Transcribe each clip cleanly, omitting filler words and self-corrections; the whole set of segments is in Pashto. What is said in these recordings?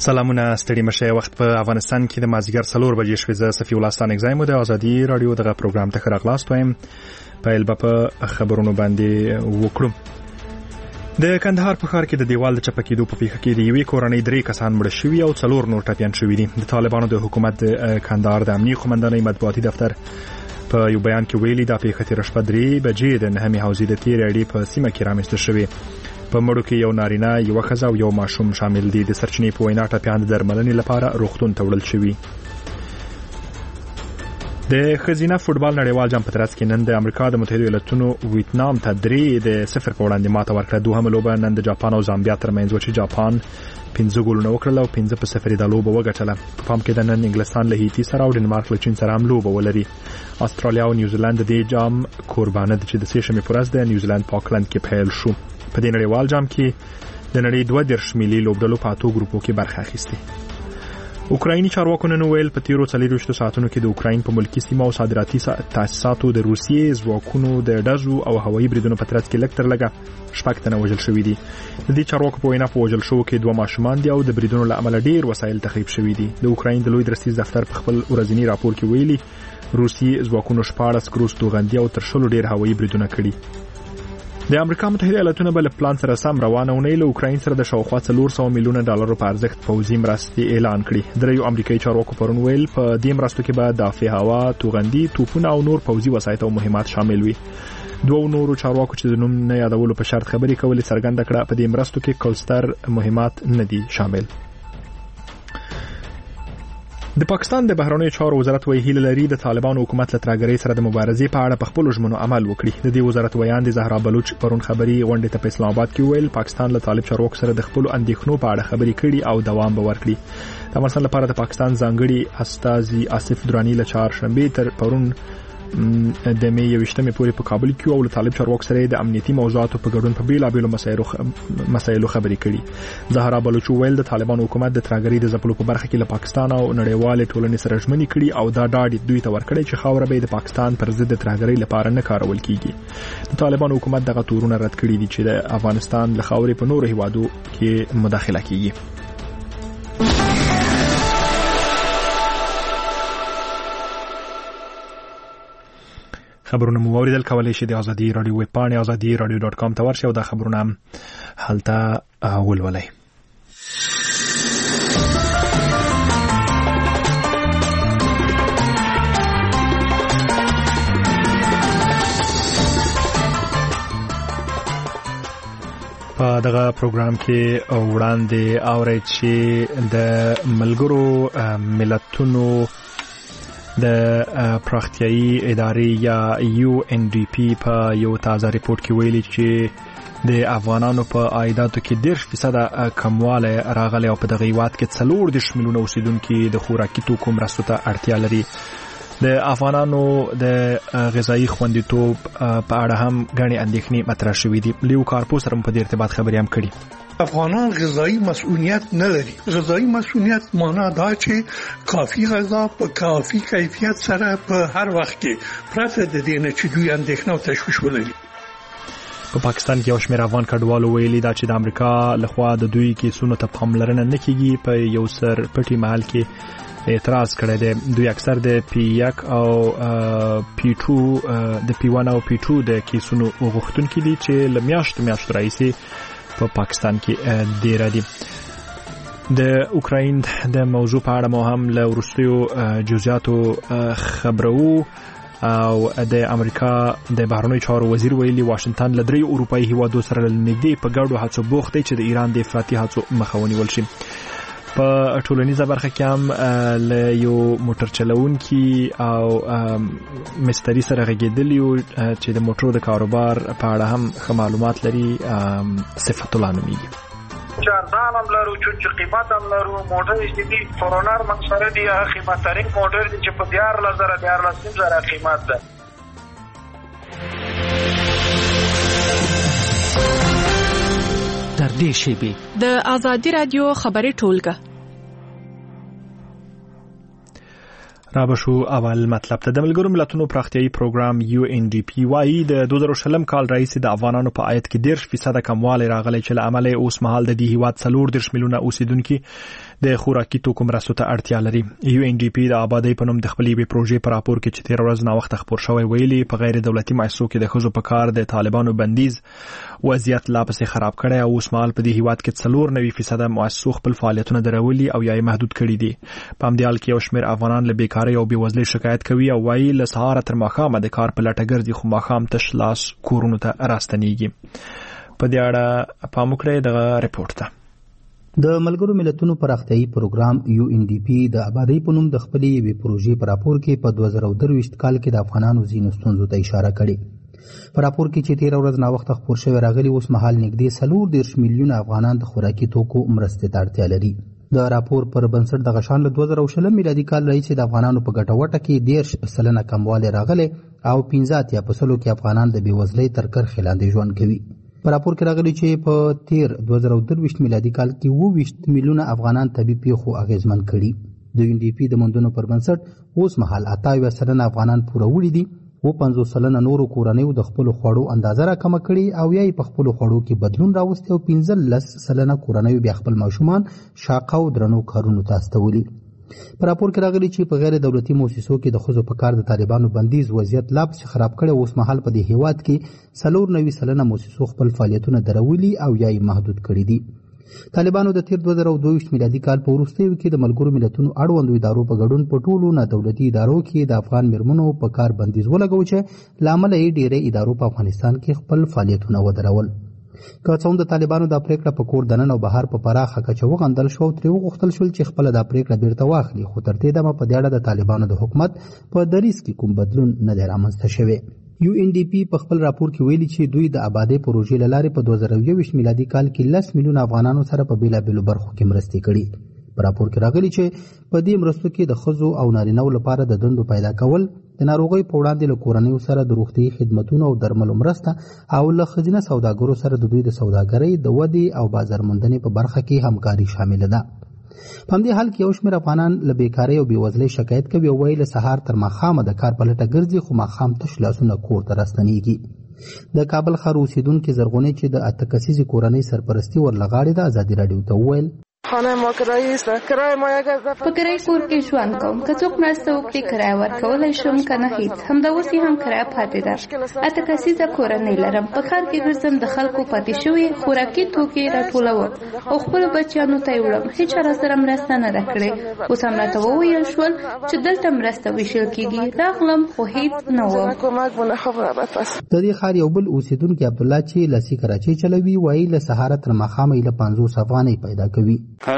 سلامونه ستړي مشه. وخت په افغانستان کې د مازیګر 4 بجې شوې. زه صفي الله ستان اگزایم د ازادي رادیو دغه پروګرام ته راغلاست وایم. په خبرونو باندې وکړم. د کندهار په ښار کې د دیوال د چپکېدو په پیښه کې د یوې کورنۍ 3 کسان مړ شوي او 4 نور ټپیان شوي دي. د طالبانو د حکومت کندهار د امنیتي قومندانۍ مطبوعاتي دفتر په یو بیان کې ویلي دا پیښه تیر شپه 3 بجې د نهمې حوزې د تیر اړې په سیمه کې رامنځته شوې. په مړو کې یو نارینه، یو ښځه او یو ماشوم شامل دي. د سرچینې په وینا ټپیان د درملنې لپاره روغتون ته وړل شوي. د ښځینه فوټبال نړیوال جام په ترڅ کې نن د امریکا د متحده ایالاتونو ویتنام ته 3-0 په وړاندې ماته ورکړه. دوهمه لوبه نن د جاپان او زامبیا ترمنځ و چې جاپان 5 ګولونه وکړل او 5-0 د لوبه وګټله. په پام کې د نن انګلستان له هیتی سره او ډنمارک له چین سره هم لوبه ولري. استرالیا او نیوزیلند د جام قربانه دي چې د سې شنبې پر ورځ د نیوزیلند په آکلند کې پیل شو. په دې نړیوال جام کې د نړۍ 32 ملي لوبډلو په 8 ګروپو کې برخه اخیسته. اوکرایني چارواکو نن ویل په تیرو 24 ساعتونو کې د اوکراین په ملکی سیمه او صادراتي تاسیساتو د روسیې ځواکونو د ډزو او هوایي بریدونو په ترڅ کې لکتر لګه 6 تنه وژل شوي دي. د دې چارواکو په وینا په وژل شوو کې 2 ماشومان دي او د بریدونو له امله ډیر وسایل تخریب شوي دي. د اوکراین د لوی درستیز دفتر په خپل ورځنی راپور کې ویلي روسیې ځواکونو 14 کروز توغندي او تر 100 ډیر هوایي بریدونه کړي. د امریکا متحده ایالاتونو بل پلان سره سم روانه ونې له اوکراین سره د شاوخوا 400 میلیون ډالر په ارزښت پوځي مرستې اعلان کړي. دریو امریکایي چارواکو پرون ویل په دې مرستو کې به دافع هوا، توغندي، توپونه او نور پوځي وسایط او مهمات شامل وي. دوه نورو چارواکو چې د نوم نه یادولو په شرط خبرې کولې څرګنده کړه په دې مرستو کې کوستر مهمات نه دي شامل. د پاکستان د بهرنیو چارو وزارت وایي هیله لري د طالبانو حکومت له ترهګرۍ سره د مبارزې په اړه په خپل ژمنو عمل وکړي. د دې وزارت ویان د زهرا بلوچ پرون خبري غونډې ته په اسلام آباد کې ویل پاکستان له طالب چارواکو سره د خپل اندېښنو په اړه خبرې کړي او دوام به ورکړي. د افغانستان لپاره د پاکستان ځانګړي استازي آصف درانی له چهارشنبه تر پرون د مې 21 پورې په کابل کې او له طالب چارواکو سره د امنیتي موضوعاتو په ګډون په بیلابېلو مسایلو خبرې کړي. زهرا بلوچ ویل د طالبانو حکومت د ترهګرۍ د ځپلو په برخه کې له پاکستان او نړیوال ټولنې سره ژمنې کړي او دا ډاډ دوی ته ورکړي چې خاوره به د پاکستان پر ضد د ترهګرۍ لپاره نه کارول کیږي. د طالبانو حکومت دغه تورونه رد کړي دي چې د افغانستان له خاورې په نورو هیوادو کې مداخله کیږي. خبرونه مو اوریدل. کولای شئ د ازادي رادیو ویب پاڼه azadi.radio.com ته ورشئ او دا خبرونه هلته ولولئ. په دغه پروګرام کې وړاندې اورئ چې د ملګرو ملتونو د پراختیایي ادارې یا UNDP په یو تازه ریپورت کې ویلي چې د افغانانو په عایداتو کې 10% کموالی راغلی او په دغه هیواد کې 40 میلیونه اوسیدونکي د خوراکي توکو مرستو ته اړتیا لري. د افغانانو د غذایی خوندیتوب په اړه هم غني اندېښنې مطرح شوې دي. لیو کارپو سره په دې ارتباط خبرې هم کړې. افغانان غذایی مسئولیت نه لري. غذایی مسئولیت معنا دا چې کافی غذا په کافی کیفیت سره په هر وخت کې پرته د دې نه چې دوی اندېښنه او تشویش ولري. په پاکستان کې یو شمېر افغان کډوالو ویلي دا چې د امریکا لخوا د دوی کیسونو ته پاملرنه نه کیږي. په یو سر پټي محل کې اعتراض کړی دی. دوی اکثر د P1 او P2 د P1 او P2 د کیسونو غوښتونکي دي چې له میاشتو راهیسې په پاکستان کې ډیر دي. د اوکراین د موضوع په اړه مو هم له وروستیو جزئیاتو خبرو او د امریکا د بهرنیو چارو وزیر ویلي واشنگټن له 3 اروپایي هیوادو سره نږدې په ګډو هڅو بوخت دی چې د ایران د افراطي هڅو مخه ونیول شي. په ټولنیزه برخه کې هم له یو موټر چلوونکي او مستری سره غږیدلی چې د موټرو د کاروبار په اړه هم ښه معلومات لري. صفت الله نومیږي. چارزان هم لرو چې قیمت هم لرو. موټر چې فورونر منصره دی قیمت ترین موټر چې په 14,000 قیمت ده. در دې شیبې د ازادي رادیو خبري ټولګه را بشو. اول مطلب ته د ملګرو ملتونو پراختیایي پروګرام UNDP وايي د 2000 کال راهیسې د افغانانو په عاید کې 10% کموالی راغلی چې له امله اوس مهال د دې هیواد 40 میلیونه اوسیدونکي د خوراکي توکو مرستو ته اړتیا لري. UNDP د آبادی په نوم د خپلې وی پروژې په راپور کې چې 13 ورځې نه وخت خبر شوی ویلي په غیر دولتي مؤسسو کې د ښځو په کار د طالبانو بندیز وضعیت لا پسې خراب کړی او اوس مهال په دې هیواد کې 94% مؤسسو خپل فعالیتونه درولي او یا محدود کړي دي. په همدې حال کې یو شمېر افغانان له بیکارۍ او بېوزلۍ شکایت کوي او وایي له سهاره تر ماښامه د کار په لټه ګرځي خو ماښام تش لاس کورونو ته راستنېږي. په دې اړه پام وکړئ دغه ریپورت ته. د ملګرو ملتونو پراختیایي پروګرام UNDP د آبادی په نوم د خپلې یوې پروژې په راپور کې په 2023 کال کې د افغانانو ځینو ستونزو ته اشاره کړې. په راپور کې چې 13 ورځې نه وخت خبر شوی راغلی اوس مهال نږدې 40 میلیونه افغانان د خوراکي توکو مرستې ته اړتیا لري. د راپور پر بنسټ د غشان له 2020 میلادي کال راهیسې د افغانانو په ګټه وټه کې 10% کموالی راغلی او 15% کې افغانان د بېوزلۍ تر کرښې لاندې ژوند کوي. په راپور کې راغلی چې په 2023 میلادي کال کې 20 میلیونه افغانان طبي پیښو اغیزمن کړي. د UNDP د موندنو پر بنسټ اوس مهال 28% افغانان پوره وړي دي او 50% نورو کورنیو د خپل خوړو اندازه راکمه کړي او یا په خپل خوړو کې بدلون راوستي او 15% کورنیو بیا خپل ماشومان شاقه او درنو کارونو ته استولي. په راپور کې راغلی چې په غیر دولتي مؤسسو کې د ښځو په کار د طالبانو بندیز وضعیت لا پسې خراب کړی. اوس مهال په دې هیواد کې 94% مؤسسو خپل فعالیتونه درولي او یا محدود کړي دي. طالبانو د 2022 میلادي کال په وروستیو کې د ملګرو ملتونو اړوندو ادارو په ګډون په ټولو نه دولتي ادارو کې د افغان میرمنو په کار بندیز ولګاوه چې لامل یې ډېرې ادارو په افغانستان کې خپل فعالیتونه ودرول. که څوم د طالبانو د پریکړه په کور دننه او بهر په پراخه کچه وغندل شو او ترې وغوښتل شول چې خپل د پریکړه بیرته واخلي خو تر دې دمه په دې اړه د طالبانو د حکومت په دریځ کې کوم بدلون نه دی رامنځته شوی. UNDP په خپل راپور کې ویلي چې دوی د آبادی پروژې له لارې په 2021 میلادي کال کې 10 میلیونه افغانانو سره په بیلابیلو برخو کې مرستې کړي. په راپور کې راغلی چې په دې مرستو کې د ښځو او نارینه‌و لپاره د دندو پیدا کول، د ناروغۍ په وړاندې له کورنیو سره د روغتیايي خدمتونو او درملو مرسته او له ښځینه سوداګرو سره د دوی د سوداګرۍ د ودې او بازار موندنې په برخه کې همکاري شامل ده. په همدې حال کې یو شمېر افغانان له بیکارۍ او بېوزلۍ شکایت کوي او وایي له سهار تر ماښامه د کار په لټه ګرځي خو ماښام تش لاسونه کور ته راستنېږي. د کابل ښار اوسېدونکي زرغونې چې د 8 کسیزې کورنۍ سرپرستي ورلغاړې ده ازادي راډیو ته وویل خانه ما کرایه است. کرایه ما یک په کرایه کور کې ژوند کوم. که څوک مرسته وکړي کرایه ورکولی شم که نه هیڅ. همدا اوس یې هم کرایه پاتې ده. 8 کسیزه کورنۍ لرم. په ښار کې ګرځم د خلکو پاتې شوي خوراکي توکي راټولوم او خپلو بچیانو ته یې وړم. هېچا راسره مرسته نه راکړې. اوس هم راته وویل شول چې دلته مرسته ویشل کېږي. راغلم خو هیڅ نه و. د دې ښار یو بل اوسېدونکی عبدالله چې لاسي کراچۍ چلوي وایي له سهاره تر ماښامه یې له 50 افغانۍ پیدا کوي.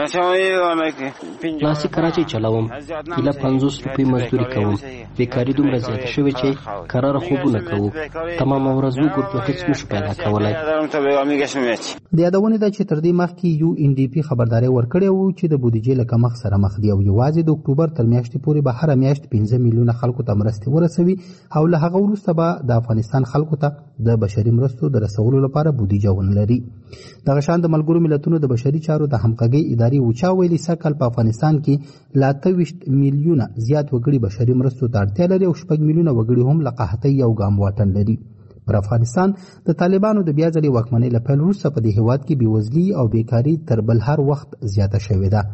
لاسي کراچۍ چلوم. ایله 50 روپۍ مزدوري کوم. بیکاري دومره زیاته شوې چې قراره خوبونه کوو. تمامه ورځ وګورو هیڅ نشو پیدا کولی. د یادونې ده چې تر دې مخکې UNDP خبرداری ورکړی و چې د بودیجې له کمښت سره مخ دي او یوازې د اکتوبر تر میاشتې پورې به هره میاشت 15 میلیونه خلکو ته مرستې ورسوي او له هغه وروسته به د افغانستان خلکو ته د بشري مرستو د رسولو لپاره بودیجه ونه لري. دغه شان د ملګرو ملتونو د بشري چارو د همغږۍ ادارې وچا ویلي سږ په افغانستان کې 28 میلیونه زیات وګړي بشري مرستو ته اړتیا لري او 6 میلیونه وګړي هم له قحطۍ او ګام واټن لري. پر افغانستان د طالبانو د بیا ځلې واکمنۍ له پیل وروسته په دې هیواد کې بېوزلي او بیکاري تر بل هر وخت زیاته شوې ده.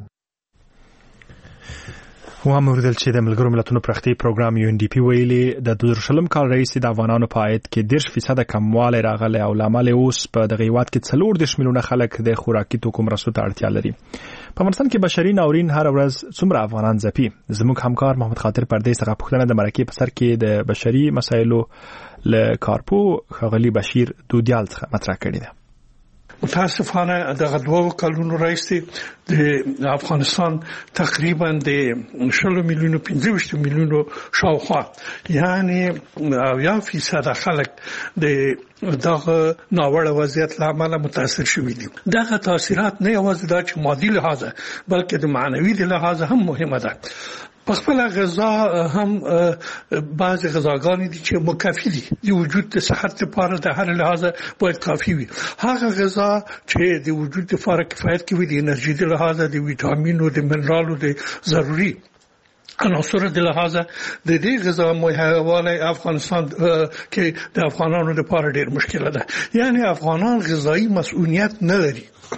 واموردل چې د ملګرو ملتونو پراختیایي پروګرام UNDP ویلي د 2020 کال راهیسې د افغانانو په عاید کې 10% کموالی راغلی او له امله اوس په دغه هیواد کې 40 میلیونه خلک د خوراکي توکو مرستو ته اړتیا لري. په افغانستان کې بشري ناورین هر ورځ څومره افغانان ځپي؟ زموږ همکار محمد خاطر پردیس څخه پوښتنه د مرکې په سر کې د بشري مسایلو له کارپو ښاغلي بشیر دودیال څخه مطرح کړې ده. متاسفانه دغه 2 کلونو راځي د افغانستان تقریبا د 15 میلیونو شاوخوا یعنی 90% خلک د دغه ناوړه وضعیت لامل متاثر شوي دي. دغه تاثیرات نه یوازې د مادي لحاظ بلکې د معنوي لحاظ هم مهمه ده. په خپل غذا هم بعض غذاګانې دي چې مکفي دي د وجود د صحت لپاره د هر لحاظ باید کافي وي. هغه غذا چې د وجود لپاره کفایت کوي د انرژي د لحاظ د ویټامینو د منرالو د ضروري عناصر د لحاظ د دې غذا مهیاوالی افغانستان کې د افغانانو لپاره ډېر مشکل ده. یعنی افغانان غذایی مسؤلیت نه لري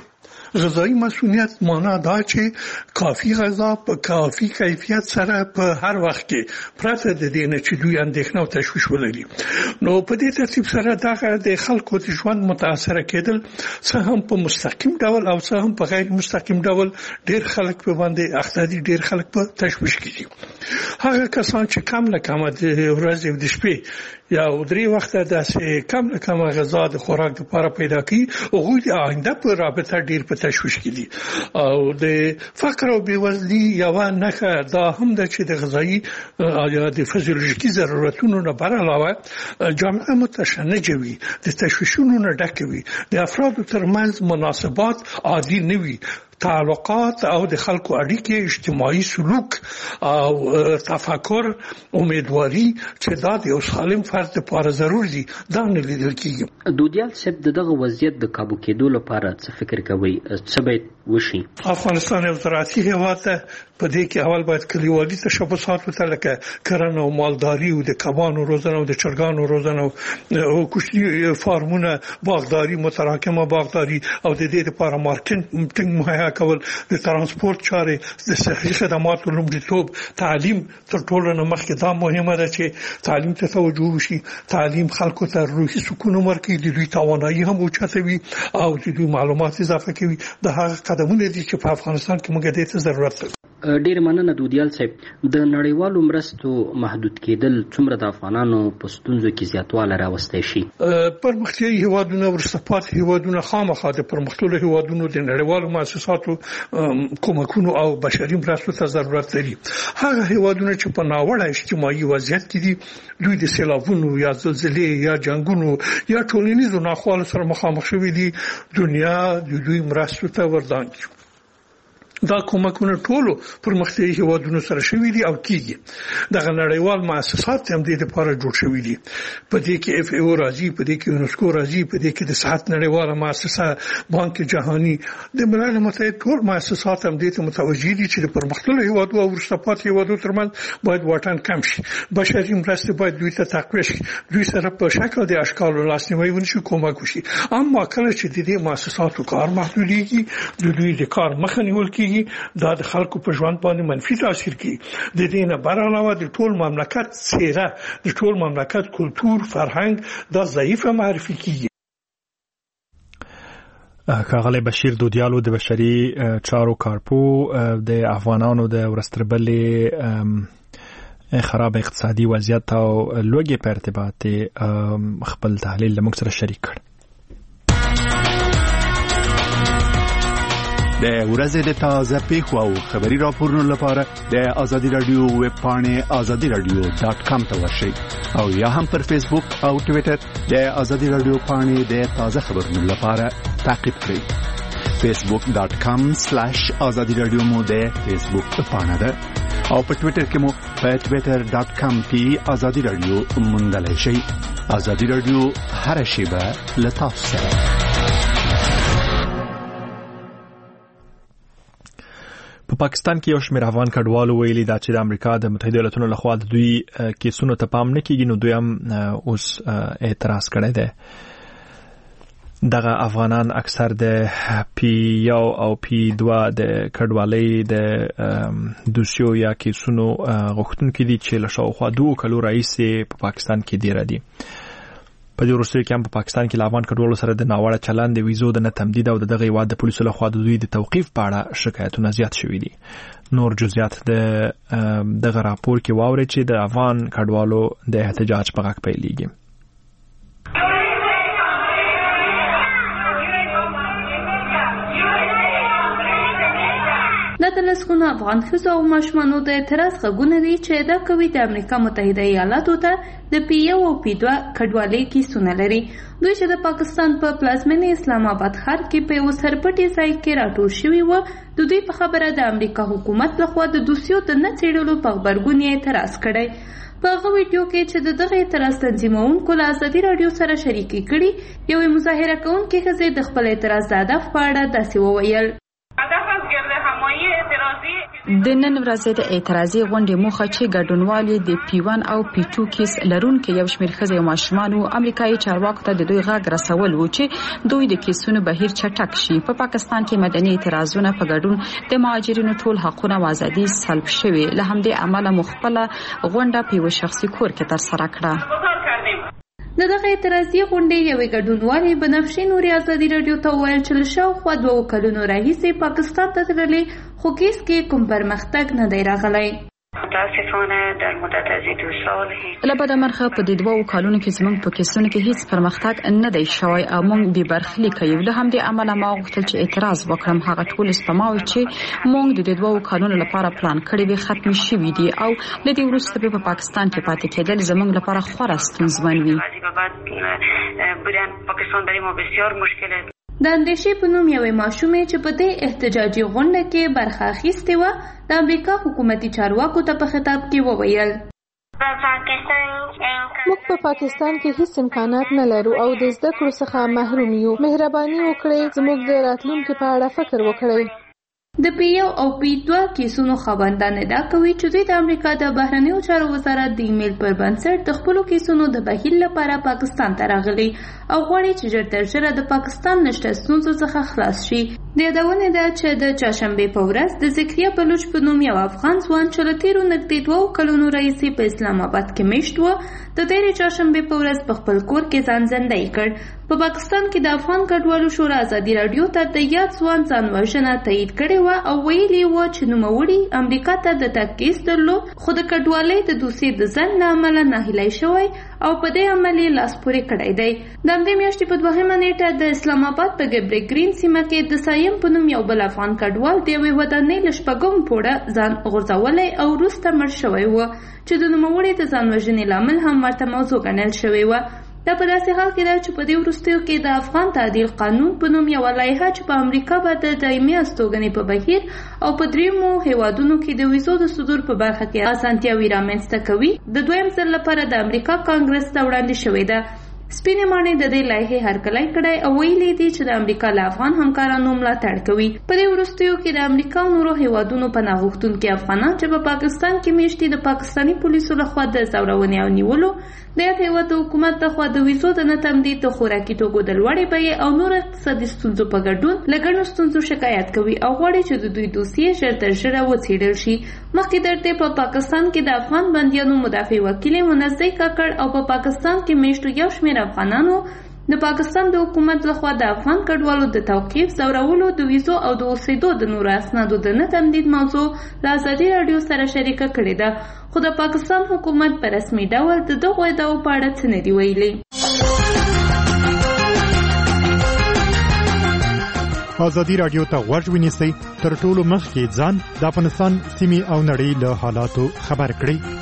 غذایی مسؤلیت معنا دا چې کافي غذا په کافي کیفیت سره په هر وخت کې پرته د دې نه چې دوی اندېښنه او تشویش ولري. نو په دې ترتیب سره دا د خلکو د ژوند متاثر کېدل څه هم په مستقیم ډول او څه هم په غیر مستقیم ډول ډېر خلک په باندې اخته دي، ډېر خلک په تشویش کې دي. هغه کسان چې کم نه کم د ورځې او د شپې یا درې وخته د کم نه کم غذا د خوراک لپاره پیدا کړي، هغوی د آینده په رابطه ډېر په تشویش کې دي. او د فقر او بېوزلي یوه نښه دا هم ده چې د غذایي یا د فزیولوژیکي ضرورتونو نه بر علاوه جامعه متشنجه وي، د تشویشونو نه ډکه وي، د افرادو ترمنځ مناسبات عادي نه وي، تعلقات او د خلکو اړیکې، اجتماعي سلوک او تفکر، امیدواري چې دا د یو سالم فرد لپاره ضروري دي، دا نه لیدل کېږي. دودیال صاحب دغه وضعیت د کابو کېدو لپاره څه فکر کوي؟ څه باید وشي؟ افغانستان یو زراعتي هېواد ده، په دې کې اول باید کلیوالي تشبثات ته لکه کرنه او مالداري او د کبانو روزنه او د چرګانو روزنه او کوچني فارمونه، باغداري، متراکمه باغداري او د دې لپاره مارکیټینګ مهیا کول، د ترانسپورت چارې، د صحي خدماتو لومړیتوب، تعلیم تر ټولو نه مخکې دا مهمه ده چې تعلیم ته توجه وشي. تعلیم خلکو ته روحي سکون ورکوي، د دوی توانایي هم اوچتوي او د دوی معلومات اضافه کوي. د هغه قدمونه دي چې په افغانستان کې موږ دې ته ضرورت لرو. ډیر مننه دودیال صاحب. د نړیوالو مرستو محدود کېدل څومره د افغانانو په ستونزو کې زیاتوالی راوستی شي؟ پرمختیایي هیوادونه، وروسته پاتې هیوادونه خامخا د پرمختللو هیوادونو د نړیوالو مؤسساتو کومکونو او بشري مرستو ته ضرورت لري. هغه هیوادونه چې په ناوړه اجتماعي وضعیت کې دي، دوی د سیلابونو یا زلزلې یا جنګونو یا ټولنیزو ناخوالو سره مخامخ شوي دي، دنیا د دوی مرستو ته وردان دي. دا کومکونه ټولو پرمختیایي هیوادونو سره شوي دي او کېږي. دغه نړیوال مؤسسات هم دې لپاره جوړ شوي دي. په دې کې اف ای او راځي، په دې کې یونسکو راځي، په دې کې د صحت نړیواله مؤسسه، بانک جهاني، د ملل متحد ټول مؤسسات هم دې ته متوجه دي چې د پرمختللو هیوادو او وروسته پاتې هیوادو ترمنځ باید واټن کم شي. بشري مرستې باید دوی ته تقویه شي، دوی سره په شکل د اشکالو لاسنیوی ونشي، کومک وشي. اما کله چې د دې مؤسساتو کار محدودېږي، د دوی د کار مخه نیول کېږي، دا د خلکو په ژوند باندې منفي تاثیر کوي. د دې نه بر علاوه د ټول مملکت څیره، د ټول مملکت کلتور، فرهنګ دا ضعیفه معرفي کیږي. ښاغلی بشیر دودیالو د بشري چارو کارپو د افغانانو د ورستربلې خراب اقتصادي وضعیت او لوږې په ارتباط خپل تحلیل له موږ سره شریک کړ. د ورځې د تازه پیښو او خبري راپورونو لپاره د ازادي رادیو ویب پاڼې azadiradio.com ته ورشئ او یا هم پر فیسبوک او ټوئیټر د ازادي رادیو پاڼې د تازه خبرونو لپاره تعقیب کړئ. facebook.com/azadiradio مو د فیسبوک پاڼه ده او په ټوئیټر کې مو په twitter.com کې ازادي رادیو موندلای شئ. ازادي رادیو هر شیبه له تاسو سره. په پاکستان کې یو شمېر افغان کډوالو ویلي دا چې د امریکا د متحده ایالاتونو لخوا د دوی کیسونو ته پام نه کیږي، نو دوی هم اوس اعتراض کړی دی. دغه افغانان اکثر د P1 او P2 د کډوالۍ د دوسیو یا کیسونو غوښتونکي دي چې له شاوخوا 2 کلو راهیسې په پاکستان کې دي ردي. په دې وروستیو کې هم په پاکستان کې افغان کډوالو سره د ناوړه چلند، د ویزو د نه تمدید او دغه هیواد د پولیسو لخوا د دوی د توقیف په اړه شکایتونه زیات شوي دي. نور جزئیات دغه راپور کې واورئ چې د افغان کډوالو د احتجاج په غږ پیلېږي. دا د لسګونو افغان ښځو او ماشومانو د اعتراض غږونه دي چې ادعا کوي د امریکا متحده ایالاتو ته د P1 او P2 کډوالۍ کیسونه لري. دوی چې د پاکستان په پلازمینه اسلام آباد ښار کې په یو سرپټي ځای کې راټول شوي وو، د دوی په خبره د امریکا حکومت لخوا د دوسیو د نه څېړلو په غبرګون یې اعتراض کړی. په هغه ویډیو کې چې دغه اعتراض تنظیمونکو له ازادي رادیو سره شریکي کړي، یوې مظاهره کوونکې ښځې د خپل اعتراض د هدف په اړه داسې وویل: د نن ورځې د اعتراضي غونډې موخه چې ګډونوال د P1 او P2 کیس لرونکي یو شمېر ښځې او ماشومان امریکایي چارواکو ته د دوی غږ رسول و چې دوی د کیسونو بهیر چټک شي. په پاکستان کې مدني اعتراضونه په ګډون د مهاجرینو ټول حقونه او ازادي سلب شوي. له همدې امله مخفله غونډه په یو شخصي کور کې ترسره کړه. دغه اعتراضي غونډې یوې ګډونوالې بنفشې نوري ازادي رادیو ته وویل چې له شاوخوا 2 کلونو راهیسې پاکستان ته تللې خو کیس کې کوم پرمختګ نه دی راغلی. متاسفانه در مدت از 2 سال له بده مرغه په دې 2 کلونو کې زموږ په کیسونو کې هیڅ پرمختګ نه دی شوی او موږ به برخلیک یو. له همدې امله ما غوښتل چې اعتراض وکړم. هغه ټول سپماوي چې موږ د 2 کلونو لپاره پلان کړی وي ختم شوي دي او له دې وروسته په پاکستان کې پاتې کېدل زموږ لپاره خورا ستونزمن وي. پاکستان برای ما بسیار مشکل است. د اندیشې په نوم یوې ماشومې چې په دې احتجاجي غونډه کې برخه اخیستې وه د امریکا حکومتي چارواکو ته په خطاب کې وویل موږ په پاکستان کې هیڅ امکانات نه لرو او د زده کړو څخه محروم یو. مهرباني وکړئ زموږ د راتلونکي په اړه فکر وکړئ. د P1 او P2 کیسونو خاوندان ادعا کوي چې دوی د امریکا د بهرنیو چارو وزارت د ایمیل پر بنسټ د خپلو کیسونو د بهیر لپاره پاکستان ته راغلي او غواړي چې ژر تر ژره د پاکستان نشته ستونزو څخه خلاص شي. د یادونې ده چې د چهارشنبې په ورځ د ذکریا بلوچ په نوم یو افغان ځوان چې له تیرو نږدې 2 کلونو راهیسې په اسلام آباد کې میشت و د تېرې چهارشنبې په ورځ په خپل کور کې ځان ژوندی کړ. په پاکستان کې د افغان کډوالو شورا ازادي رادیو ته د یاد ځوان ځان وژنه تایید کړې و او ویلي و چې نوموړي امریکا ته د تګ کیس درلود خو د کډوالۍ د دوسیې د ځنډ له امله ناهیلی شوی او په دې عمل یې لاس پورې کړی دی. د همدې میاشتې په 2مه نیټه د اسلام آباد په ګبرې ګرین سیمه کې د سایم په نوم یو بل افغان کډوال د یوې ودانۍ له 6 پوړه ځان غورځولی او وروسته مړ شوی و چې د نوموړي د ځان وژنې لامل هم ورته موضوع ګڼل شوی و. دا په داسې حال کې ده چې په دې وروستیو کې د افغان تعدیل قانون په نوم یوه لایحه چې په امریکا به د دایمي استوګنې په بهیر او په 3 هیوادونو کې د ویزو د صدور په برخه کې اسانتیاوې رامنځته کوي د 2م ځل لپاره د امریکا کانګرس ته وړاندې شوې ده. سپینې ماڼۍ د دې لایحې هرکلی کړی او ویلي دي چې د امریکا له افغان همکارانو ملاتړ کوي. په دې وروستیو کې د امریکا او نورو هیوادونو پناه غوښتونکي افغانان چې په پاکستان کې میشتي د پاکستاني پولیسو لخوا د ځورونې او نیولو د یاد هیواد د حکومت لخوا د ویزو د نه تمدید د خوراکي توکو د لوړې بیې او نور اقتصادي ستونزو په ګډون له ګڼو ستونزو شکایت کوي او غواړي چې د دوی دوسیې ژر تر ژره وڅېړل شي. مخکې در دې په پاکستان کې د افغان بندیانو مدافع وکیل منزل کاکړ او په پاکستان کې میشتو یو شمېر افغانانو د پاکستان د حکومت لخوا د افغان کډوالو د توقیف ځورولو د ویزو او د اوسېدو د نورو اسنادو د نه تمدید موضوع له ازادي راډیو سره شریکه کړې ده خو د پاکستان حکومت په رسمي ډول د دغو ادعاو په اړه څه نه دي ویلي. ازادي راډیو ته غوږ ونیسئ تر ټولو مخکې ځان د افغانستان سیمې او نړۍ له حالاتو خبر کړئ.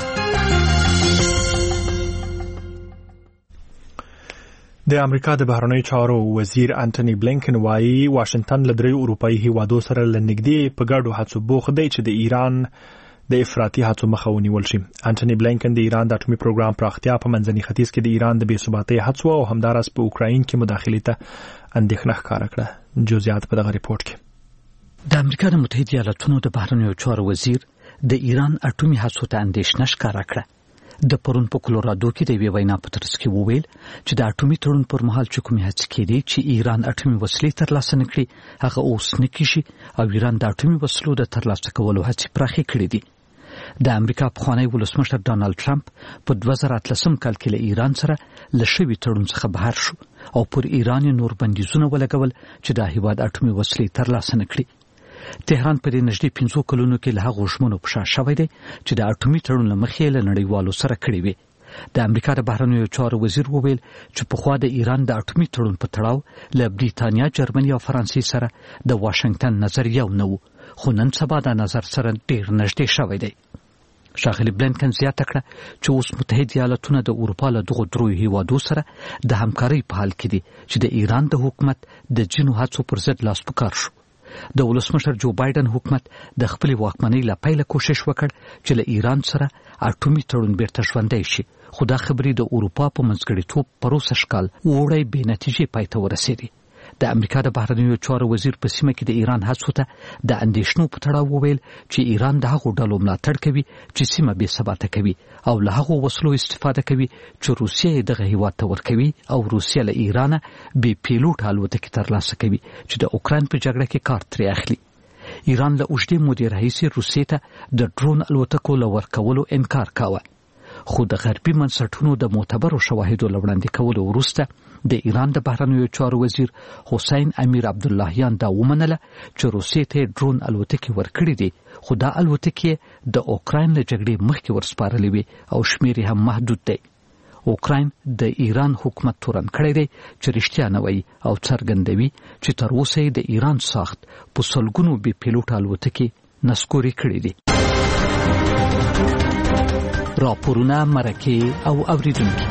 د امریکا د بهرنیو چارو وزیر انټونی بلینکن وايي واشنگټن له 3 اروپایي هیوادو سره لنږدې په ګډو هڅو بوخت دی چې د ایران د افراطي هڅو مخه ونیول شي. انټونی بلینکن د ایران د اټومي پروګرام پراختیا په منځني ختیځ کې د ایران د بې ثباتۍ هڅو او همداراز په اوکراین کې مداخلې ته اندېښنه ښکاره کړه. جزئیات په دغه ریپورت کې. د امریکا د متحده ایالاتونو د بهرنیو چارو وزیر د ایران اټومي هڅو ته اندېښنه ښکاره کړه. د پرون په کولورادو کې د یوې وینا په ترڅ کې وویل چې د اټومي تړون پر مهال چې کومې هڅې کېدې چې ایران اټومي وسلې ترلاسه نه کړي هغه اوس نه کیږي او ایران د اټومي وسلو د ترلاسه کولو هڅې پراخې کړې دي. د امریکا پخوانی ولسمشر ډانلډ ټرمپ په 2013 کال کې له ایران سره له شوي تړون څخه بهر شو او پر ایران نور بندیزونه ولګول چې د هیواد اټومي وسلې ترلاسه نه کړي. تهران په دې نږدې 15 کلونو کې له هغو ژمنو په شا شوی دی چې د اټومي تړون له مخې له نړیوالو سره کړې وي. د امریکا د بهرنیو چارو وزیر وویل چې پخوا د ایران د اټومي تړون په تړاو له بریتانیا، جرمني او فرانسې سره د واشنگټن نظر یو نه و خو نن سبا دا نظر سره ډېر نږدې شوی دی. ښاغلي بلینکن زیاته کړه چې اوس متحده ایالاتونه د اروپا له دغو 3 هیوادو سره د همکارۍ په حال کې دي چې د ایران د حکومت د ځینو هڅو پر ضد لاس په کار شو. د ولسمشر جو بایدن حکومت د خپل واکمنۍ له پیله کوشش وکړ چې له ایران سره اټومي تړون بیرته ژوندی شي خو دا خبرې د اروپا په منځګړیتوب پروسه شکال وړی بې نتیجې پای ته ورسېدې. د امریکا د بهرنیو چارو وزیر په سیمه کې د ایران هڅو ته د اندېښنو په تړاو وویل چې ایران د هغو ډلو ملاتړ کوي چې سیمه بې ثباته کوي او له هغو وسلو استفاده کوي چې روسیه یې دغه هیواد ته ورکوي او روسیه له ایرانه بې پیلوټ الوتکې ترلاسه کوي چې د اوکراین په جګړه کې کار ترې اخلي. ایران له اوږدې مودې راهیسې روسیې ته د ډرون الوتکو له ورکولو انکار کاوه، خو د غربي منصټونو د معتبرو شواهدو له وړاندې کولو وروسته د ایران د بهرنیو چارو وزیر حسین امیر عبداللهیان دا ومنله چې روسیې ته ډرون الوتکې ورکړې دي، خو دا الوتکې د اوکراین له جګړې مخکې ورسپارلې وي او شمیر یې هم محدود دی. اوکراین د ایران حکومت تورن کړی دی چې رښتیا نه وایي او څرګندوي چې تر اوسه یې د ایران ساخت په سلګونو بې پیلوټ الوتکې نسکورې کړې دي. راپورونه، مرکې او اوریدونکي.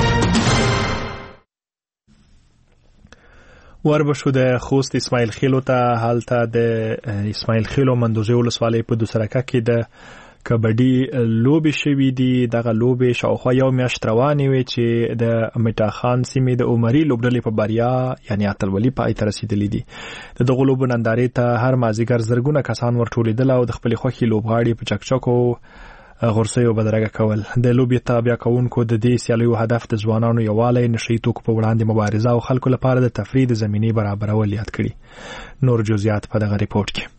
وربشو د خوست اسماعیل خیلو ته هلته د اسماعیل خیلو مندوزه ولسوالۍ په دوسرکه کې د کبډي لوبې شوې دي. دغه لوبې شاوخوا یو میاشت روانې وې چې د میټاخان سیمې د عمري لوبډلې په بریا یعنی اتلولي پای ته رسیدلې دي. د دغه لوبو نندارې ته هر مازیګر زرګونه کسان ورټولېدل او د خپل خوښي لوبغاړي په چکچکو غورسیو بدرګه کول. د لوبې تابع کوونکو د دې سیالیو هدف د ځوانانو یووالی، نشي توکو په وړاندې مبارزه او خلکو لپاره د تفریح د زمینې برابرول یاد کړي. نور جزئیات په دغه ریپورت کې.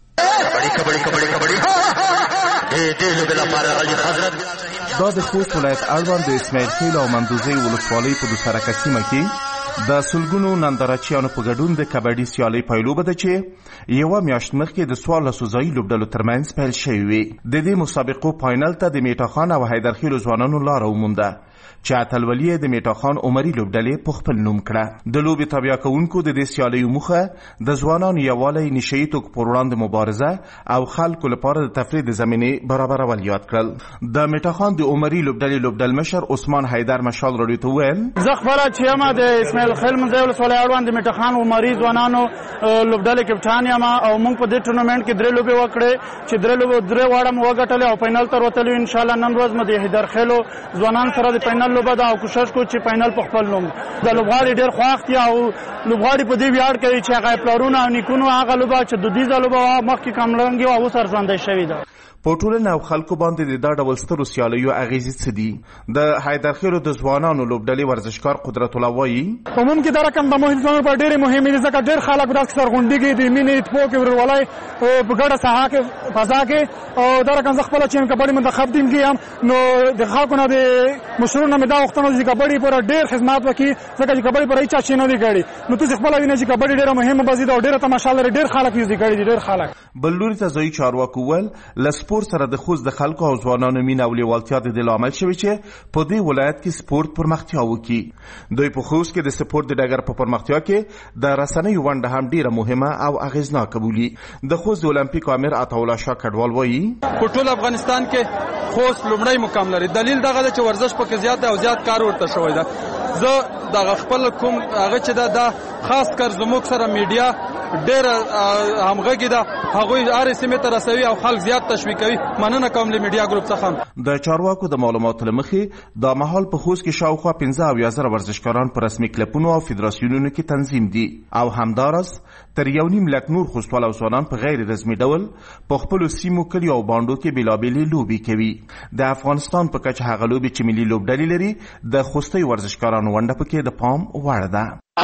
دا د خوست ولایت اړوند د اسماعیل خیل او مندوزه ولسوالۍ په دوسرکه سیمه کې د سلګونو نندارچیانو په ګډون د کبډي سیالۍ پیلوبه ده چې یوه میاشت مخکې د 14 ځایي لوبډلو ترمنځ پیل شوې وي. د دې مسابقو فاینل ته د میټاخان او حیدرخیلو ځوانانو لاره ومونده چې اتلولي یې د میټاخان عمري لوبډلې په خپل نوم کړه. د لوبې تابع کوونکو د دې سیالیو موخه د ځوانانو یووالی، نشهیي توکو پر وړاندې مبارزه او خلکو لپاره د تفریح د زمینې برابرول یاد کړل. د میټاخان د عمري لوبډلې لوبډل مشر عثمان حیدر مشال راډیو ته وویل: زه خپله چې یم د اسماعیل خیل منځۍ ولسوالۍ اړوند د میټاخان عمري ځوانانو لوبډلې کپټان یم او موږ په دې ټورنمنټ کې 3 لوبې وکړې چې 3 واړه مو وګټلې او فاینل ته وتلو. انشاءالله نن ورځ مو د حیدرخیلو ځوانانو سره د فاینل لوبه ده او کوشش کو چې فاینل په خپل نوم د لوبغاړي ډېر خوښ دي او لوبغاړي په دې ویاړ کوي چې هغه پلارونه او نیکونو هغه لوبه چې دودیزه لوبه مخکې کمرنګي او اوس ژوندۍ شوې ده. په ټولنه او خلکو باندې د دا ډول سترو سیالیو اغیزې څه دي؟ د حیدرخیلو د ځوانانو لوبډلې ورزشکار قدرت الله وایي: په عموم کې دا رقم د ځوانانو په ډېرې مهمې دي ځکه ډېر خلک داسې سرغونډېږي د مینې، اتفاق، ورورولۍ په ګډه ساحه کې فضا کې او دا رقم زه خپله چې یم کبډي منتخب ټیم کې یم نو د خلکو نه د مشرونو مې دا غوښتنه ده چې کبډي پوره ډېر خدمات وکړي ځکه چې کبډي پوره هېچا شی نه دی کړی. نو تاسې خپله وینئ چې کبډي ډېره مهمه بازي ده او ډېره تماشا لري، ډېر خلک یې زده کړي دي، ډېر خلک. بل لوري ته ځایي چارواکو وویل له سپورت سره د خوست د خلکو او ځوانانو مینه او لیوالتیا د دې لامل شوې چې په دې ولایت کې سپورت پرمختیا وکړي. دوی په خوست کې د سپورت د ډګر په پرمختیا کې د رسنیو ونډه هم ډېره مهمه او اغېزناکه بولي. د خوست د المپیک امیر عطاالله شاه کډوال وایي: په ټول افغانستان کې خوست لومړی مقام لري. دلیل دغه ده چې ورزش پکې زیات او زیات کار ورته شوی ده. زه دغه خپل کوم هغه چې دا خاص کر زموږ سره میډیا ډېره همغږي ده، هغوی هرې سیمې ته رسوي او خلک زیات تشویق کوي. مننه کوم له میډیا ګروپ څخه. د چارواکو د معلوماتو له مخې دا مهال په خوست کې شاوخوا 15,000 ورزشکاران په رسمي کلبونو او فدراسیونونو کې تنظیم دي او همداراز تر 1.5 لک نور خوستوال او ځوانان په غیر رسمي ډول په خپلو سیمو، کلیو او بانډو کې بېلابېلې لوبې کوي. د افغانستان په کچه هغه لوبې چې ملي لوبډلې لري د خوستي ورزشکارانو ونډه پکې د پام وړ ده.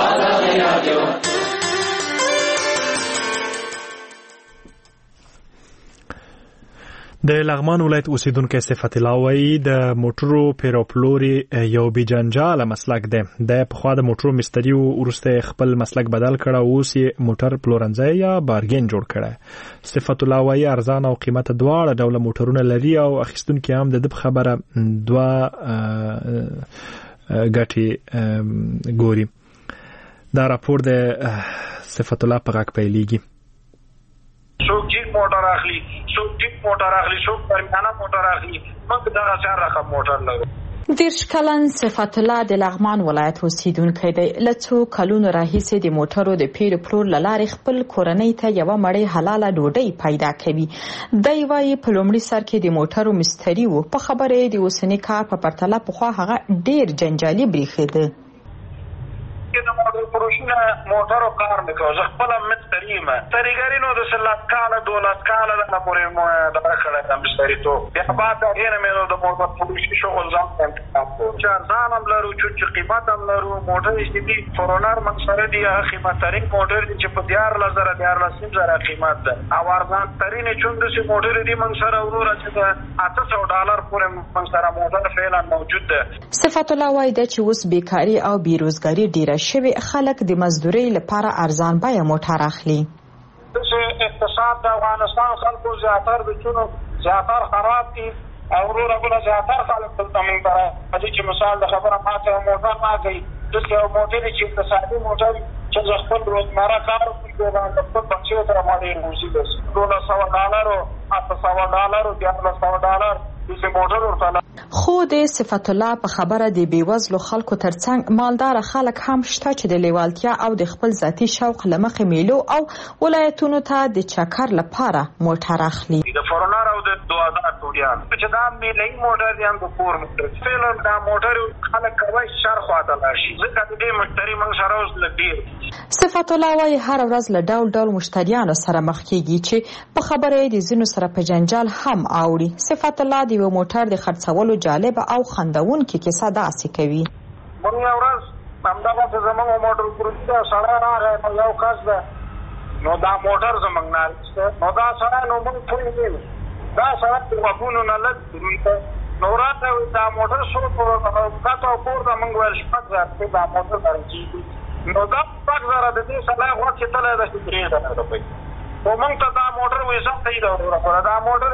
د لغمان ولایت اوسیدونکو صفت الله وایي د موټرو پیروپلوري یو بېجنجاله مسلک دی. د پخوا د موټرو مستري وروسته خپل مسلک بدل کړ او اوس یې موټر پلورنځی یا بارګین جوړ کړی. صفت الله وایي ارزان او قیمته دواړه ډوله موټرونه لري او اخیستونکي هم د ده په خبره دوه ګټې ګوري. دا راپور د صفت الله په غږ پیلېږي. څوک جیپ موټر اخلي، څوک ټیپ موټر اخلي، څوک درمیانه موټر اخلي. موږ دغه څه رقم موټر لرو. 10 کلن صفت الله د لغمان ولایت اوسیدونکی دی. له څو کلونو راهیسې د موټرو د پیر پلور له لارې خپل کورنۍ ته یوه مړۍ حلاله ډوډۍ پیدا کوي. دی وایي په لومړي سر کې د موټرو مستري و، په خبره د اوسني کار په پرتله پخوا هغه ډېر جنجالي برېښېده. کې د موټر فروشي نه موټرو کار نه کوم. زه خپله مستري یم. مستریګري نو د 10 کاله 12 کاله دغه پورې دغه کړی ده مستریتوب. بیا بعد د هغې نه مې د موټر فروشي شغل ځان ته انتخاب کړو چې ارزان هم لرو چې قیمت هم لرو. موټر چې دي فورونر موږ سره دي هغه قیمتترین موټر دي چې په 14,000 قیمت ده او ارزان ترین چون داسې موټر دي موږ سره وروره چې د $800 پورې موږ سره موټر فعلا موجود ده. صفت الله وایي چې اوس بیکاري او بیروزګاري ډیره شوې، خلک د مزدورۍ لپاره ارزان بیه موټر اخلي. چې اقتصاد د افغانستان خلکو زیاتر خراب دي او وروره بله زیاتر خلک دلته موږ ته راځي چې مثال د خبره ما ته موټر ما کوي داسې یو موټر چې اقتصادي موټر چې زه خپل روزمره کار وکړم د خپل بچیو سره ما ډېر روزي ده $1,200 $800 $1,200 داسې موټر ورته. خو د صفت الله په خبره د بیوزلو خلکو ترڅنګ مالدار خلک هم شته چې د لیوالتیا او د خپل ذاتي شوق لمخې میلو او ولایتونو ته د چکر لپاره موټر اخلي. د فورونر او د دوازده ټولیان چې دا میلهی موټر دي هم د کور موټر فعلا دا موټر خلک کوي شر خواته لاړ شي ځکه د دې مشتري موږ سره اوس لږ ډېر. صفت الله وایي هر ورځ له ډول ډول مشتریانو سره مخ کېږي چې په خبره یې د ځینو سره په جنجال هم اوړي. صفت الله د یو موټر د خرڅولو جالب او خندونکې کیسه داسې کوي. موږ یو ورځ همدغه زموږ موټر فروشي ته سړی راغی نو یو کس ده نو دا موټر زموږ نه اخیسته نو دا سړی نو موږ پوهېږو دا سړی د غوږونو نه لږ دروي نو راته وایي دا موټر څو کته او پورته موږ ویل 6,000 دا موټر درن کېږي نو دا 6,000 د دې سړی غوږ چې تللی ده چې 3,000 روپۍ خو موږ ته دا موټر وایي سم صحیح ده وروره دا موټر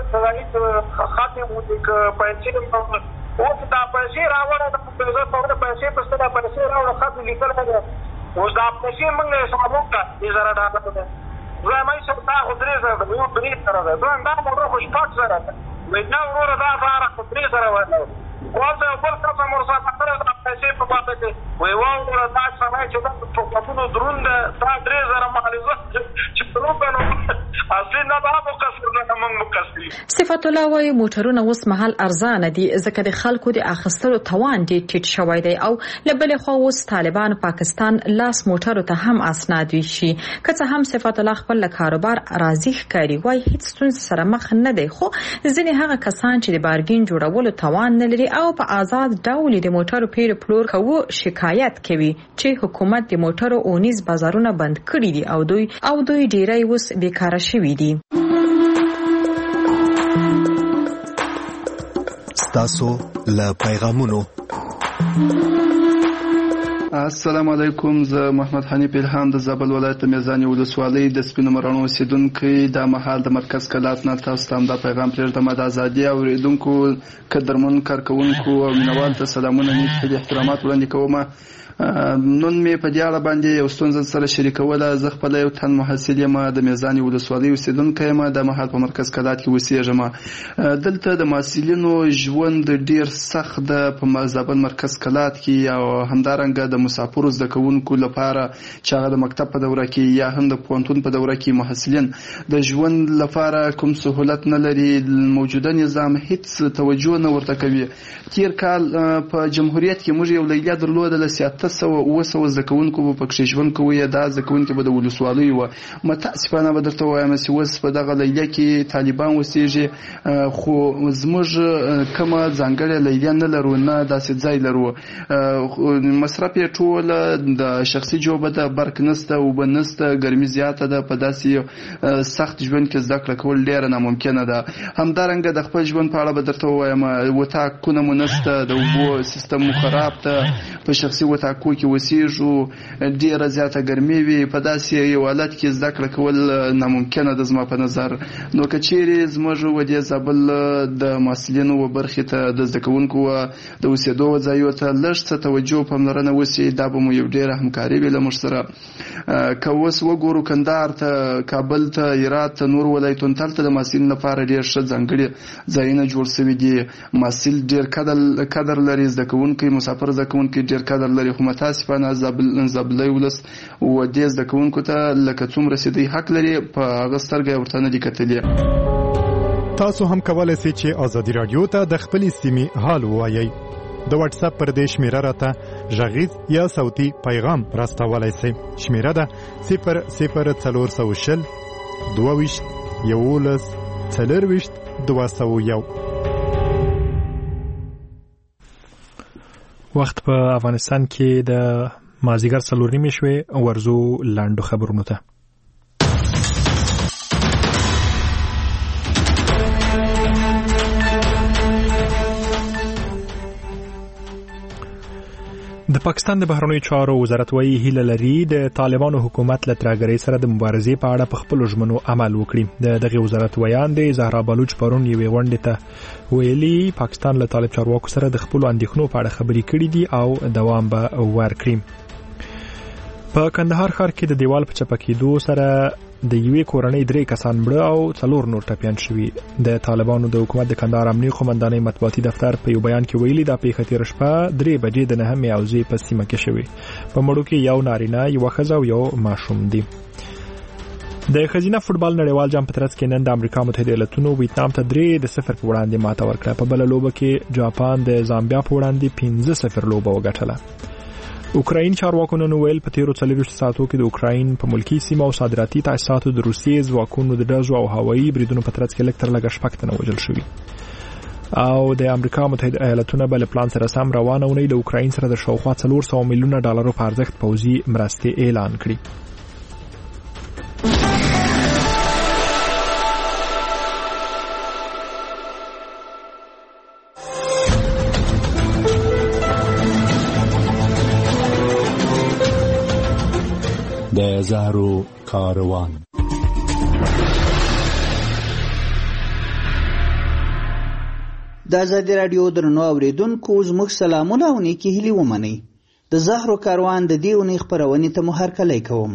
ختم وځي که پیسې اوس دا پیسې راوړه د زه په پیسې پسته دا پیسې راوړه خط لیکل ده اوس دا پیسې موږ حساب وکړه $10,000 ده زه مې څه دا خو 3,000 ده یو 3,000 ده دا موټر خو 6,000 ده وایي نه وروره دا سهاره خو 3,000 ورنه کوالته یو بل کس هم ورسره کړی دا پیسې په پاته کې وایي وروره دا سړی چې دا په ټوپکونو دروند ده دا 3,000 مالیزه چې په لوبه اصلي نه دا مقصر نه موږ مقصر. صفت الله وایي موټرونه اوس مهال ارزانه دي ځکه د خلکو د اخیستلو توان ډېر ټیټ شوی دی او له بلې خوا اوس طالبان پاکستان لاس موټرو ته هم اسناد ویشي. که څه هم صفت الله خپل کاروبار راضي ښکاري وایي هیڅ ستونزې سره مخ نه دی خو ځینې هغه کسان چې د بارګین جوړولو توان نه لري او په آزاد ډول د موټرو پیر پلور کوي شکایت کوي چې حکومت د موټرو اونیز بازارونه بند کړي دي او دوی ډیری اوس بیکاره شوي دي. ستاسو له پیغامونو. السلام علیکم، زه محمد حنیف الهام د زابل ولایت میزانی ولسوالۍ د سپینو مراڼو اوسیدونکی د مهال د مرکز کلات نه تاسو ته دا پیغام پرېږدم. د ازادي اوریدونکو قدرمن کارکونکو او مینوال ته سلامونه نیت احترامات وړاندې کوم. نن مې په دې اړه باندې یو ستونزه سره شریکوله. زه خپل یو تن محصل یم، د میزانی ولسوالۍ اوسیدونکی یم، د مهال په مرکز کلات کې اوسېږم. دلته د محصلینو ژوند ډیر سخت ده په زابل مرکز کلات کې او همدارنګه د مسافرو زده کوونکو لپاره چې هغه د مکتب په دوره کې یا هم د پوهنتون په دوره کې محصلین د ژوند لپاره کوم سهولت نه لري. موجوده نظام هیڅ توجه نه ورته کوي. تیر کال په جمهوریت کې موږ یو لیلیه درلوده له 700 زده کوونکو په پکې ژوند کوي. دا زده کوونکي به د ولسوالۍ وو. متاسفانه به درته وایم چې اوس په دغه لیلیه کې طالبان اوسېږي خو زموږ کومه ځانګړې لیلیه نه لرو، نه داسې ځای لرو. مصرف یې ټوله د شخصي جوبه ده، برق نسته، اوبه نسته، ګرمي زیاته ده. په داسې سخت ژوند کې زده کړه کول ډېره ناممکنه ده. همدارنګه د خپل ژوند په اړه به درته ووایم وطاقونه مو نسته، د اوبو سیستم مو خراب ده، په شخصي وطاقو کې اوسېږو، ډېره زیاته ګرمي وي. په داسې یو حالت کې زده کړه کول ناممکنه ده زما په نظر. نو که چیرې زموږ و دې زابل د محصلینو و برخې ته د زده کوونکو د اوسېدو ځایو ته لږ څه توجه پاملرنه وشي، دا به مو یو ډېره همکاري وي له موږ سره. که اوس وګورو کندهار ته، کابل ته، هرات ته، نور ولایتونو ته، هلته د محصلینو لپاره ډېر ښه ځانګړي ځایونه جوړ شوي دي. محصل ډېر قدر لري، زده کوونکی مسافر زده کوونکی ډېر قدر لري. خو متاسفانه زابلۍ ولس و دې زده کوونکو ته لکه څومره چې دوی حق لري په هغه سترګه ورته نه دي کتلي. تاسو هم کولای شئ چې ازادي رادیو ته د خپلې سیمې حال ووایئ. د واتس اپ پر دې شمیره راته غږیز یا صوتي پیغام راستولای شئ. شمیره ده 00420 22 11 40 201. وخت په افغانستان کې د مازیګر 4:30 شوې. ورزو لاندو خبرونو ته. د پاکستان د بهرنیو چارو وزارت وايي هیله لري د طالبانو حکومت له ترهګرۍ سره د مبارزې په اړه په خپل ژمنو عمل وکړي. دغه وزارت ویان دی زهرا بلوچ پرون یوې غونډې ته ویلي پاکستان له طالب چارواکو سره د خپل اندېښنو په اړه خبرې کړې دي او دوام به ورکړي. په کندهار ښار کې د دیوال په چپه کېدو سره د یوې کورنۍ 3 کسان مړه او 4 نور ټپیان شوي. د طالبانو د حکومت د کندهار امنیه قومندانۍ مطبوعاتي دفتر په یو بیان کې ویلي دا پیښه تیر شپه 3 بجې د 9 میاوزي په سیمه کې شوې. په مړو کې یو نارینه، یو ښځه او یو ماشوم دي. د ښځینه فوټبال نړیوال جام په ترڅ کې نن د امریکا متحده ایالاتونو ویتنام ته 3-0 په وړاندې ماته ورکړه. په بل لوبه کې جاپان د زامبیا په وړاندې 5-0 لوبه وګټله. اوکراین چارواکو نن ویل په تیرو 40 ساعتو کې د اوکراین په ملکی سیمه او صادراتي تاسیساتو د روسیې ځواکونو د ډزو او هوایي بریدونو په ترڅ کې لږ تر لږه 6 تنه وژل شوي. او د امریکا متحده ایالاتونو بل پلان سره سم روانه ونې له اوکراین سره د شاوخوا 400 میلیونه ډالرو په ارزښت پوځي مرستې اعلان کړې. د زهرو کاروان. د ازادي راډیو درنو اوریدونکو زموږ سلامونه او نیکی هیلې ومنئ. د زهرو کاروان د دې اونۍ خپرونې ته مو هرکلی کوم.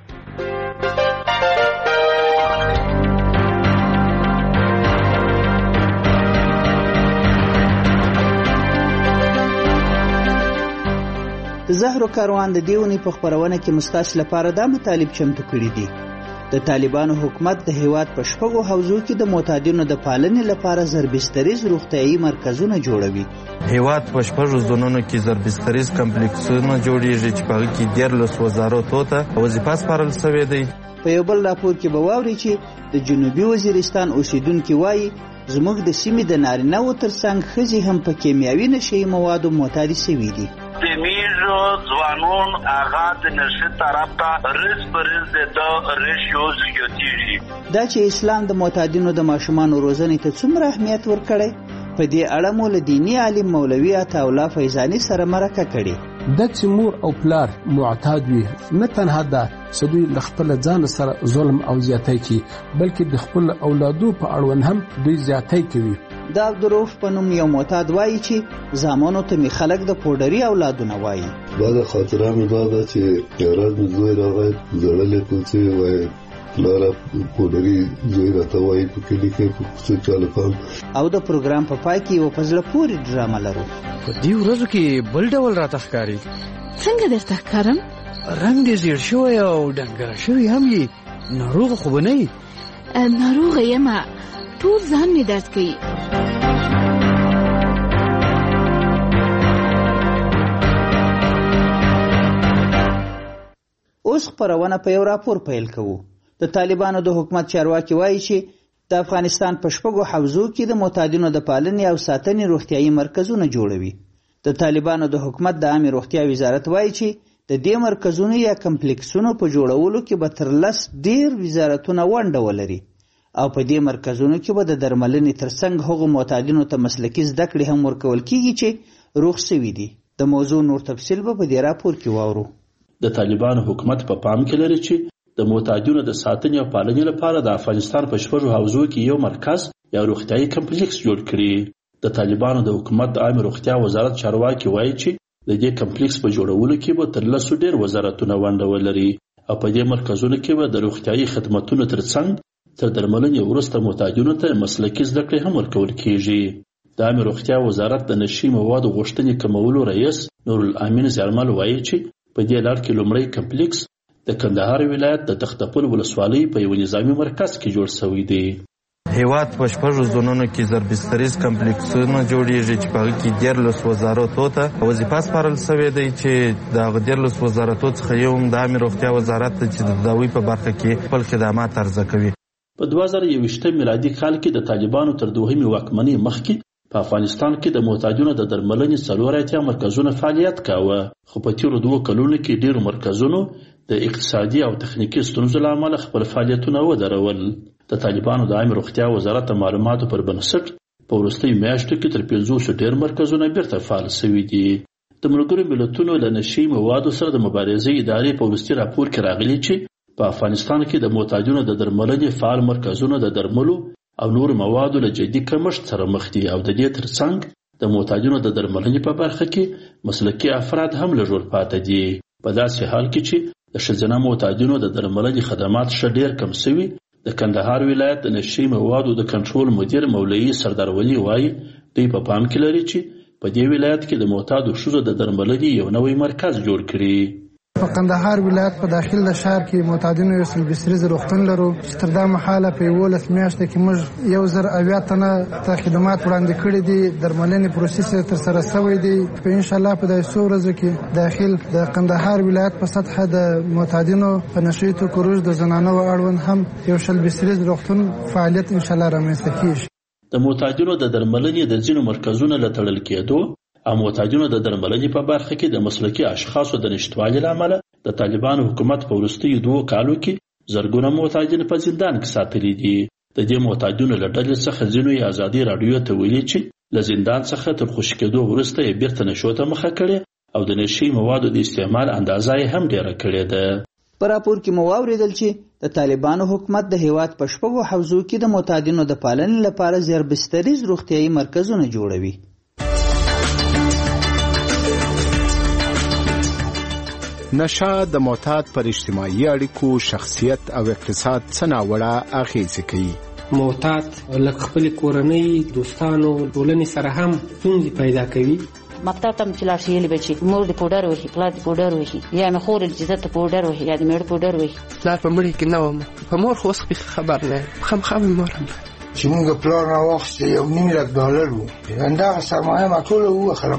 د زهرو کاروان د دیونی په خبرونه کې مستاس لپاره دا مطالب چمتو کړی دي. د طالبانو حکومت د هیواد په شپږو حوزو کې د معتادینو د پالنې لپاره زربستریز روغتیايي مرکزونه جوړوي. هیواد په شپږو زونونو کې زربستریز کمپلیکسونه جوړیږي چې په هغه کې 13 وزارتو ته وظیفه سپارل شوې ده. په یو بل راپور کې به واوري چې د جنوبي وزیرستان اوسیدونکو وایي زموږ د سیمې د نارینه‌و ترڅنګ ښځې هم په کیمیاوي نشهیي موادو معتادې شوي دي. ځوانون هغه د نشه طرف ته رز پرز د ریشیو زیاتېږي. دا چې اسلام د معتادینو د ماشومانو روزنې ته څومره اهمیت ورکړی په دې اړه مو له دیني عالم مولوي عطاالله فیضاني سره مرکه کړې. د چې مور او پلار معتاد وي نه تنها دا چې دوی له خپل ځان سره ظلم او زیاتی کوي بلکې د خپل اولادو په اړوند هم دوی زیاتی کوي. دا عبدالرؤف په نوم یو معتاد وایي چې زامنو ته می خلک د پوډري اولادونه وایي. بعد خاطره مې دا چې یاران زوی راغی زړلې کوڅې وایي لاره پوډري زوی راته وایي په کلی کې په څه چاله کام. او د پروګرام په پای کې یو فضله پوری ډرامه لرو. په دې ورځو کې بل ډول راته ښکاري. څنګه درته ښکارم؟ رنګ دې زیړ شوی او ډنګره شوی هم یې. ناروغه خو به نه یې؟ ناروغه یمه ټول ځان مې درد کوي. اوس خبرونه په یو راپور پیل کوو. د طالبانو د حکومت چارواکي وایي چې د افغانستان په شپږو حوزو کې د معتادینو د پالنې او ساتنې روغتیايي مرکزونه جوړوي. د طالبانو د حکومت د عامه روغتیا وزارت وایي چې د دې مرکزونو یا کمپلیکسونو په جوړولو کې به تر 10 وزارتونه ونډه ولري او په دې مرکزونو کې به د درملنې ترڅنګ هغو معتادینو ته مسلکي زده کړې هم ورکول کیږي چې روغ شوي دي. د موضوع نور تفصیل به په دې راپور کې واورو. د طالبانو حکومت په پام کې لري چې د معتادینو د ساتنې او پالنې لپاره د افغانستان په شپږو حوزو کې یو مرکز یا روغتیايي کمپلیکس جوړ کړي. د طالبانو د حکومت د عامه روغتیا وزارت چارواکي وایي چې د دې کمپلیکس په جوړولو کې به تر 10 وزارتونه ونډه ولري او په دې مرکزونو کې به د روغتیايي خدماتو ترڅنګ تر درملنې وروسته معتادینو ته مسلکي زده کړې هم ورکول کیږي. د عامه روغتیا وزارت د نشي موادو غوښتنې کمولو رئیس نورالامین زیارمل وایي چې په دې لړ کې لومړی کمپلیکس د کندهار ولایت د تختپل ولسوالۍ په یو نظامی مرکز کې جوړ شوی دی. هیواد په شپږو زونونو کې ضربستریز کمپلیکسونه جوړیږي چې په هغه کې 14 وزارتو ته وظیفه سپارل شوې ده چې د 14 وزارتو څخه یو د عامه روغتیا وزارت ته چې د داوی په برخه کې خپل خدمات عرضه کوي. په 2021 میلادي کال کې د طالبانو تر دوهمې واکمنۍ مخکې په افغانستان کې د محتاجونو د درملنې 4 مرکزونه فعالیت کاوه، خو په تیرو 2 کلونو کې ډیرو مرکزونو د اقتصادي او تخنیکي ستونزو له امله خپل فعالیتونه ودرول. د طالبانو د عامه روغتیا وزارت د معلوماتو پر بنسټ په وروستیو میاشتو کې تر 500 ډیر مرکزونه بیرته فعال شوي دي. د ملګرو ملتونو له نشي موادو سره د مبارزې ادارې په وروستي راپور کې راغلي چې په افغانستان کې د محتاجونو د درملنې فعال مرکزونه د درملو او نور موادو له جدي کمښت سره مخ دي او د دې ترڅنګ د محتاجونو د درملنې په برخه کې مسلکي افراد هم لږ پاتې دي. په داسې حال کې چې د ښځینه محتاجونو د درملنې خدمات ښه ډیر کم شوي، د کندهار ولایت د نشي موادو د کنټرول مدیر مولوي سردار ولی وایي دوی په پام کې لري چې په دې ولایت کې د معتادو ښځو د درملنې یو نوی مرکز جوړ کړي. په کندهار ولایت په داخل د شهر کې معتادینو یو سلبستریز روغتون لرو چې تر دا مهاله په 11 میاشتو کې موږ 1080 تنه ته خدمات وړاندې کړي دي. درملنې پروسس تر سره شوی دی. په ان شاء الله په دې څو ورځو کې داخل د کندهار ولایت په سطح د معتادینو په نشي توکو د زنانو اړوند هم یو سلبستریز روغتون فعالیت ان شاء الله رامنځته کیږي. د معتادینو د درملنې د ځینو مرکزونو له تړل کېدو او معتادینو د درملنې په برخه کې د مسلکي اشخاصو د نشټوالي له امله د طالبانو حکومت په وروستیو 2 کالو کې زرګونه معتادین په زندان کې ساتلي دي. د دې معتادینو له ډلې څخه ځینو یې ازادي راډیو ته ویلي چې له زندان څخه تر خوشي کېدو وروسته یې بیرته نشو ته مخه کړې او د نشي موادو د استعمال اندازه یې هم ډیره کړې ده. په راپور کې مو واوریدل چې د طالبانو حکومت د هیواد په شپږو حوزو کې د معتادینو د پالنې لپاره ضربستریز روغتیايي مرکزونه جوړوي. نشه د معتاد پر اجتماعي اړیکو، شخصیت او اقتصاد څه ناوړه اغیزې کوي. معتاد لکه خپل کورنۍ، دوستانو، ټولنې سره هم ستونزې پیدا کوي. مکتب ته چې لاړ شي بچي مور د پودر وهي، پلار د پودر وهي، یا مې خور د عزت پودر وهي، یا د مېړه پودر وهي. پلار په مړي کې نه وم، په مور خو اوس خبر نه خام مور چې موږ پلار نه واخیسته $1.5 لک وو. همدغه سرمایه ما ټوله ووخلم.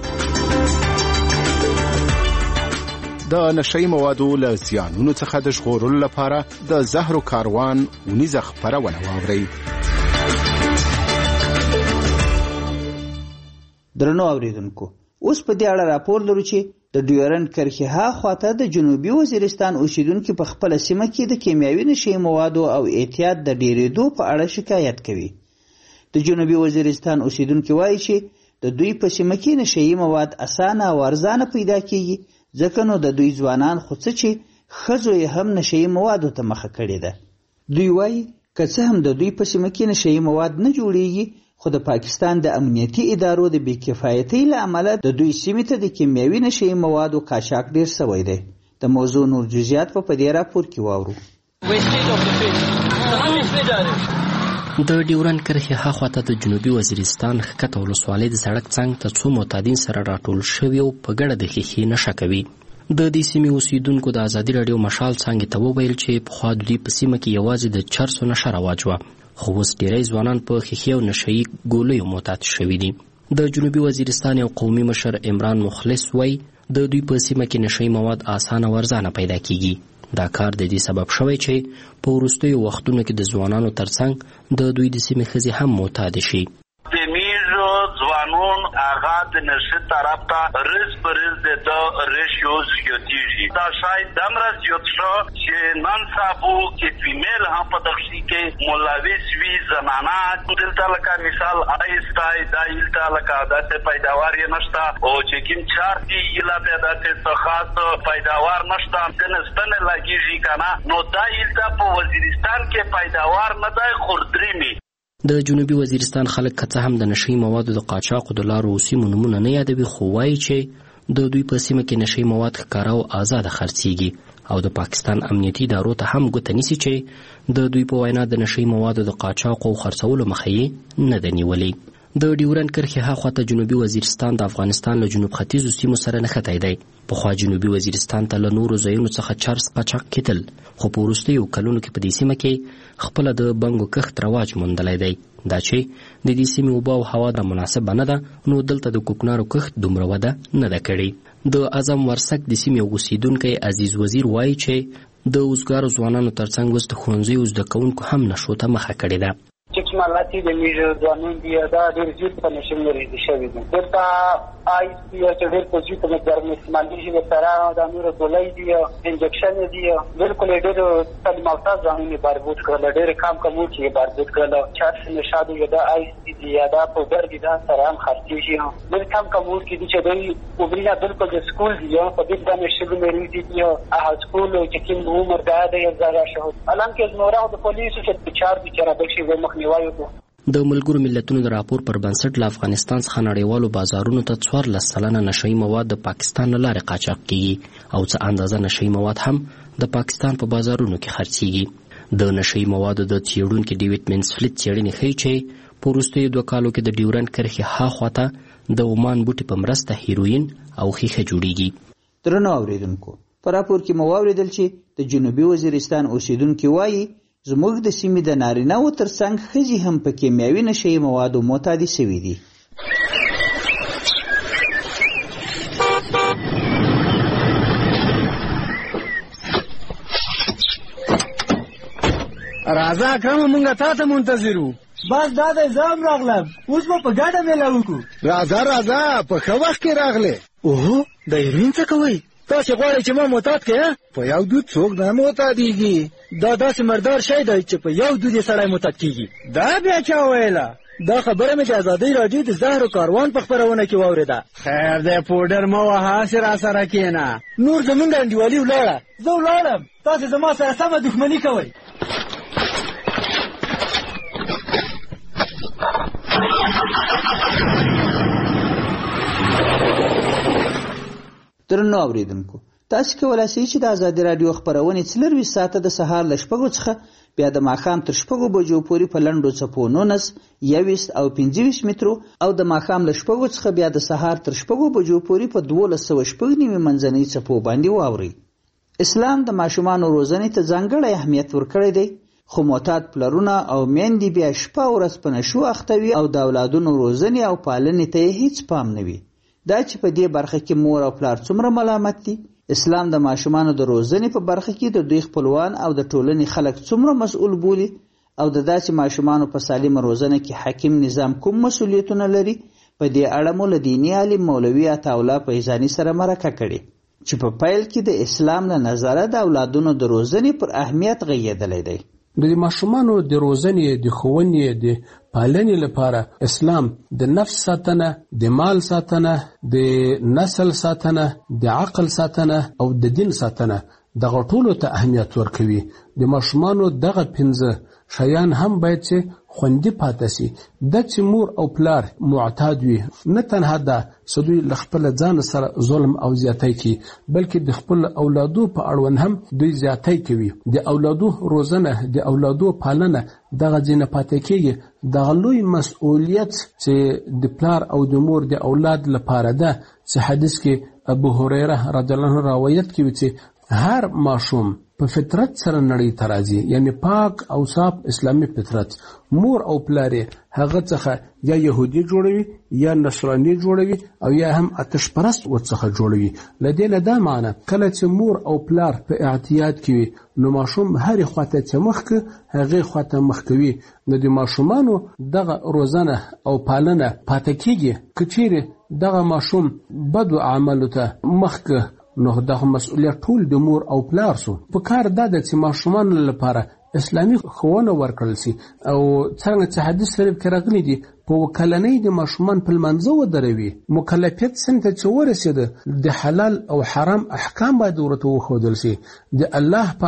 د نشئی موادو له زیانونو څخه د ژغورلو لپاره د زهرو کاروان ونیزه خپرونه واورئ. درنو اوریدونکو، اوس په دې اړه راپور لرو چې د ډیورنډ کرښې هاخواته د جنوبي وزیرستان اوسیدونکو په خپل سیمه کې د کیمیاوي نشئی موادو او اعتیاد د ډیرېدو په اړه شکایت کوي. د جنوبي وزیرستان اوسیدونکو وایي چې د دوی په سیمه کې نشئی مواد اسانه او ارزانه پیدا کیږي، ځکه نو د دوی ځوانان خو څه چې ښځو یې هم نشئی موادو ته مخه کړې ده. دوی وایي که څه هم د دوی په سیمه کې نشئی مواد نه جوړیږي، خو د پاکستان د امنیتي ادارو د بې کفایتۍ له امله د دوی سیمې ته د کیمیاوي نشئی موادو قاچاق ډیر شوی دی. د موضوع نور جزئیات په دې راپور کې واورو. د ډیورنډ کرښې هاخواته د جنوبي وزیرستان ښکته ولسوالۍ د سړک څنګ ته څو معتادین سره راټول شوي او په ګډه د ښیښې نشه کوي. د دې سیمې اوسیدونکو د ازادي راډیو مشال څانګې ته وویل چې پخوا د دوی په سیمه کې یوازې د چرسو نشه رواج وه، خو اوس ډیری ځوانان په ښیښې او نشهیي ګولیو معتاد شوي دي. د جنوبي وزیرستان یو قومي مشر عمران مخلص وایي د دوی په سیمه کې نشهیي مواد اسانه او ارزانه پیدا کیږي. دا کار د دې سبب شوی چې په وروستیو وختونو کې د ځوانانو ترڅنګ د دوی د سیمې ښځې هم معتاد شي. ځوانون هغه د نشه طرف ته رز پر رز د ریشیوز زیاتیږي. دا شاید دمره زیات شو چې نن سبا کې فیمیل هم په دغه کې ملوث وي، زنانه دلته لکه مثال آیستای دایلته لکه داسې پیداوار یې نشته او چې کوم چار دی یلا په داسې خاص پیداوار نشته کنهستنه لګیږي کنه نو دایلته په وزیرستان کې پیداوار نه دی خوردريمي. د جنوبي وزیرستان خلک که څه هم د نشئی موادو د قاچاقو د لارو او سیمو نومونه نه یادوي، خو وایي چې د دوی په سیمه کې نشئی مواد ښکاره او آزاده خرڅیږي او د پاکستان امنیتي ادارو ته هم ګوته نیسي چې د دوی په وینا د نشئی موادو د قاچاقو او خرڅولو مخه یې نه ده نیولې. د ډیورند کرښې هاخوا ته جنوبي وزیرستان د افغانستان له جنوب ختیځو سیمو سره نښتی دی. پخوا جنوبي وزیرستان ته له نورو ځایونو څخه چارس قاچاق کېدل، خو په وروستیو کلونو کې په دې سیمه کې خپله د بنګو کښت رواج موندلی دی. دا چې د دې سیمې اوبه او هوا د مناسبه نه ده، نو دلته د کوکنارو کښت دومره وده نه ده کړې. د اعظم ورسک د سیمې اوسیدونکی عزیز وزیر وایي چې د اوزګارو ځوانانو ترڅنګ اوس د ښوونځیو زده کوونکو هم نشو ته مخه کړې ده. ټیکنالوژي د میږه ځوانان دی دا ډېر زیات په نشو لري شوی دی. دلته آی سی چې ډېر په زیات مقدار استعمالي شي سره د نور ګولۍ دی انجکشن دی بالکل ډېر تعلیمات ځوانان بربود کړل، ډېر کم چې بربود کړل. چارس نشادو یدا آی سی دی یدا په ورګ دا سره هم خرڅي شي ډېر کم چې چې دوی وبرینا بالکل د سکول دی په دې باندې شګو مری دی ا سکول چې کوم عمر دا دی زړه شو الان کې زموږه د پولیسو چې چار بچره بشي ومخ د ملګرو ملتونو د راپور پر بنسټ له افغانستان څخه نړیوالو بازارونو ته 14% نشئی مواد د پاکستان له لارې قاچاق کیږي او څه اندازه نشئی مواد هم د پاکستان په بازارونو کې خرڅیږي. د نشئی موادو د څېړونکي ډیوډ منسفیلد څېړنې ښیي چې په وروستیو 2 کالو کې د ډیورند کرښې هاخوا ته د عمان بوټي په مرسته هیروین او ښیښه جوړیږي. درنو اوریدونکو، په راپور کې مو واوریدل چې د جنوبي وزیرستان اوسیدونکي وایي زموږ د سیمې د نارینه‌وو ترڅنګ ښځې هم په کیمیاوي نشهیي موادو معتادې شوي دي. راځه اکرمه مونږ تا ته منتظر وو. بس دا دی زه هم راغلم، اوس به په ګډه میله وکړو. راځه په ښه وخت کې راغلې. اوهو د هیروین څه کوئ؟ تاسې غواړئ چې ما معتاد کړې؟ په یو دود څوک نه معتادېږي. دا داسې مردار شی دی چې په یو دود یې سړی معتاد کېږي. دا بیا چا ویله؟ دا خبره مې د ازادۍ راډیو د زهرو کاروان په خپرونه کې واورېده. خیر دی پوډر مه وهه، هسې راسره کښېنه. نور زمونږ انډیوالي ولاړه، زه ولاړم، تاسې زما سره سمه دښمني کوئ. درنو اوریدونکو، تاسو کولای شئ چې د ازادي راډیو خبرونه 24 ساعته د سهار ل 6 څخه بیا د ماښام تر 6 بجو پورې په لنډو څپو 19 21 او 25 مترو او د ماښام ل 6 څخه بیا د سهار تر 6 بجو پورې په 1290 منځنۍ څپو باندې واوري. اسلام د ماشومانو روزنې ته ځانګړی اهمیت ورکړی دی، خو معتاد پلرونه او میندې بیا شپه ورځ په نشو اختوي او د اولادونو روزنې او پالنې ته هیڅ پام نه وي. دا چې په دې برخه کې مور او پلار څومره ملامت دي. اسلام د ماشومانو د روزنې په برخه کې د دوی خپلوان او د ټولنې خلک څومره مسؤل بولي او د داسې ماشومانو په سالمه روزنه کې حاکم نظام کوم مسؤلیتونه لري، په دې اړه مو له دیني عالم مولوي عطاالله فیضاني سره مرکه کړې چې په پیل کې د اسلام له نظره د اولادونو د روزنې پر اهمیت غږېدلی دی. د ماشومانو د روزنې، د ښوونې، د پالنې لپاره اسلام د نفس ساتنه، د مال ساتنه، د نسل ساتنه، د عقل ساتنه او د دین ساتنه دغه ټولو ته اهمیت ورکوي. د ماشومانو دغه 5 شیان هم باید چې خوندي پاتې شي. د چې مور او پلار معتاد وي، نه تنها دا چې دوی له خپل ځان سره ظلم او زیاتی کوي، بلکې د خپل اولادو په اړوند هم دوی زیاتی کوي. د اولادو روزنه، د اولادو پالنه دغه ځینې پاتې کېږي. دغه لوی مسؤلیت چې د پلار او د مور د اولاد لپاره ده، چې حدیث کې ابو هریره رضی الله عنه روایت کوي چې هر ماشوم په فطرت سره نړۍ ته راځي، یعنی پاک او صاف اسلامي فطرت. مور او پلار هغه څخه یا يهودي جوړوي یا نصراني جوړوي او یا هم آتش پرست ورڅخه جوړوي. لدې نه دا معنی کله چې مور او پلار په اعتیاد کوي نو ماشوم هر خواته چې مخکې هغه خواته مخ کوي. نو د ماشومانو دغه روزنه او پالنه پاتې کیږي. کچېره دغه ماشوم بدو اعمالو ته مخکې نو دغه مسؤلیت ټول د مور او پلار سو. په کار دا د چې ماشومان لپاره اسلامي ښوونه ورکړل شي او څنګه چې حدیث شریف کې راغلي دي په وکلنۍ د ماشومان په لمانځه ودروي. مکلفیت څنګه چې ورسېده د حلال او حرام احکام باید ورته وښودل شي. د الله پاک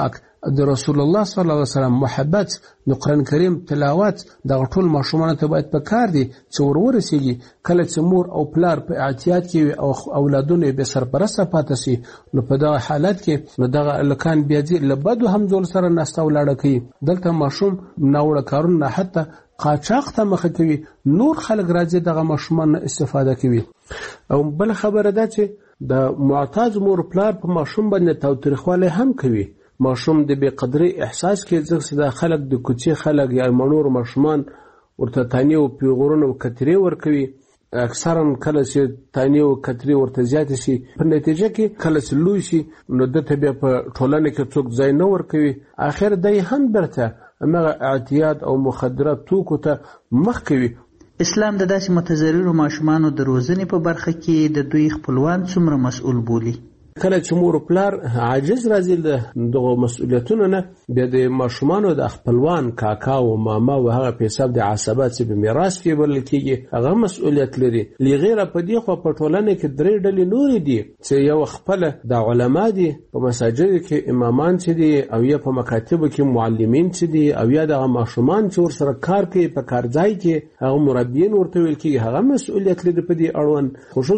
د رسول الله صلی الله علیه وسلم محبت د قرآن کریم تلاوت دغه ټول ماشومانو ته باید په کار دي چې ورسیږي. کله چې مور او پلار په اعتیاد کې وي او اولادونه بې سرپرسته پاتې سي نو په دغه حالت کې نو دغه هلکان بیا ځي له بدو همزول سره ناسته ولاړه کوي. دلته ماشوم ناوړه کارونه حتی قاچاق ته مخه کوي. نور خلک راځي دغه ماشومان استفاده کوي. او بل خبره ده چې د معتاد مور پلار په ماشوم باندې تاوتریخوالی هم کوي. ماشوم د بې قدرۍ احساس کوي ځکه چې دا خلک د کوڅې خلک یا مڼور ماشومان ورته تانې او پیغورونه او کترې ورکوي. اکثرا کله چې تانې او کترې ورته زیاتې شي په نتیجه کې کله چې لوی شي نو دته بیا په ټولنه کې څوک ځای نه ورکوي. اخر دی هم برته همغه اعتیاد او مخدرات توکو ته مخ کوي. اسلام د داسې متضررو ماشومانو د روزنې په برخه کې د دوی خپلوان څومره مسؤل بولي؟ کله چې مور پلار عاجز راځي دغه مسؤلیتونو نه بیا د ماشومانو د خپلوان کاکا او ماما او هغه په حساب د عصبات چې په میراث کې بل کېږي هغه مسؤلیت لري. لغیره په دې خو په ټولنه کې درې ډلې نورې دي چې یو خپل د علما دي په مساجد کې امامان چې دي او یا په مکاتبو کې معلمین چې دي او یا د ماشومان چې ورسره کار کوي په کارځای کې هغه مربیین ورته ویل کېږي هغه مسؤلیت لري په دې اړوند.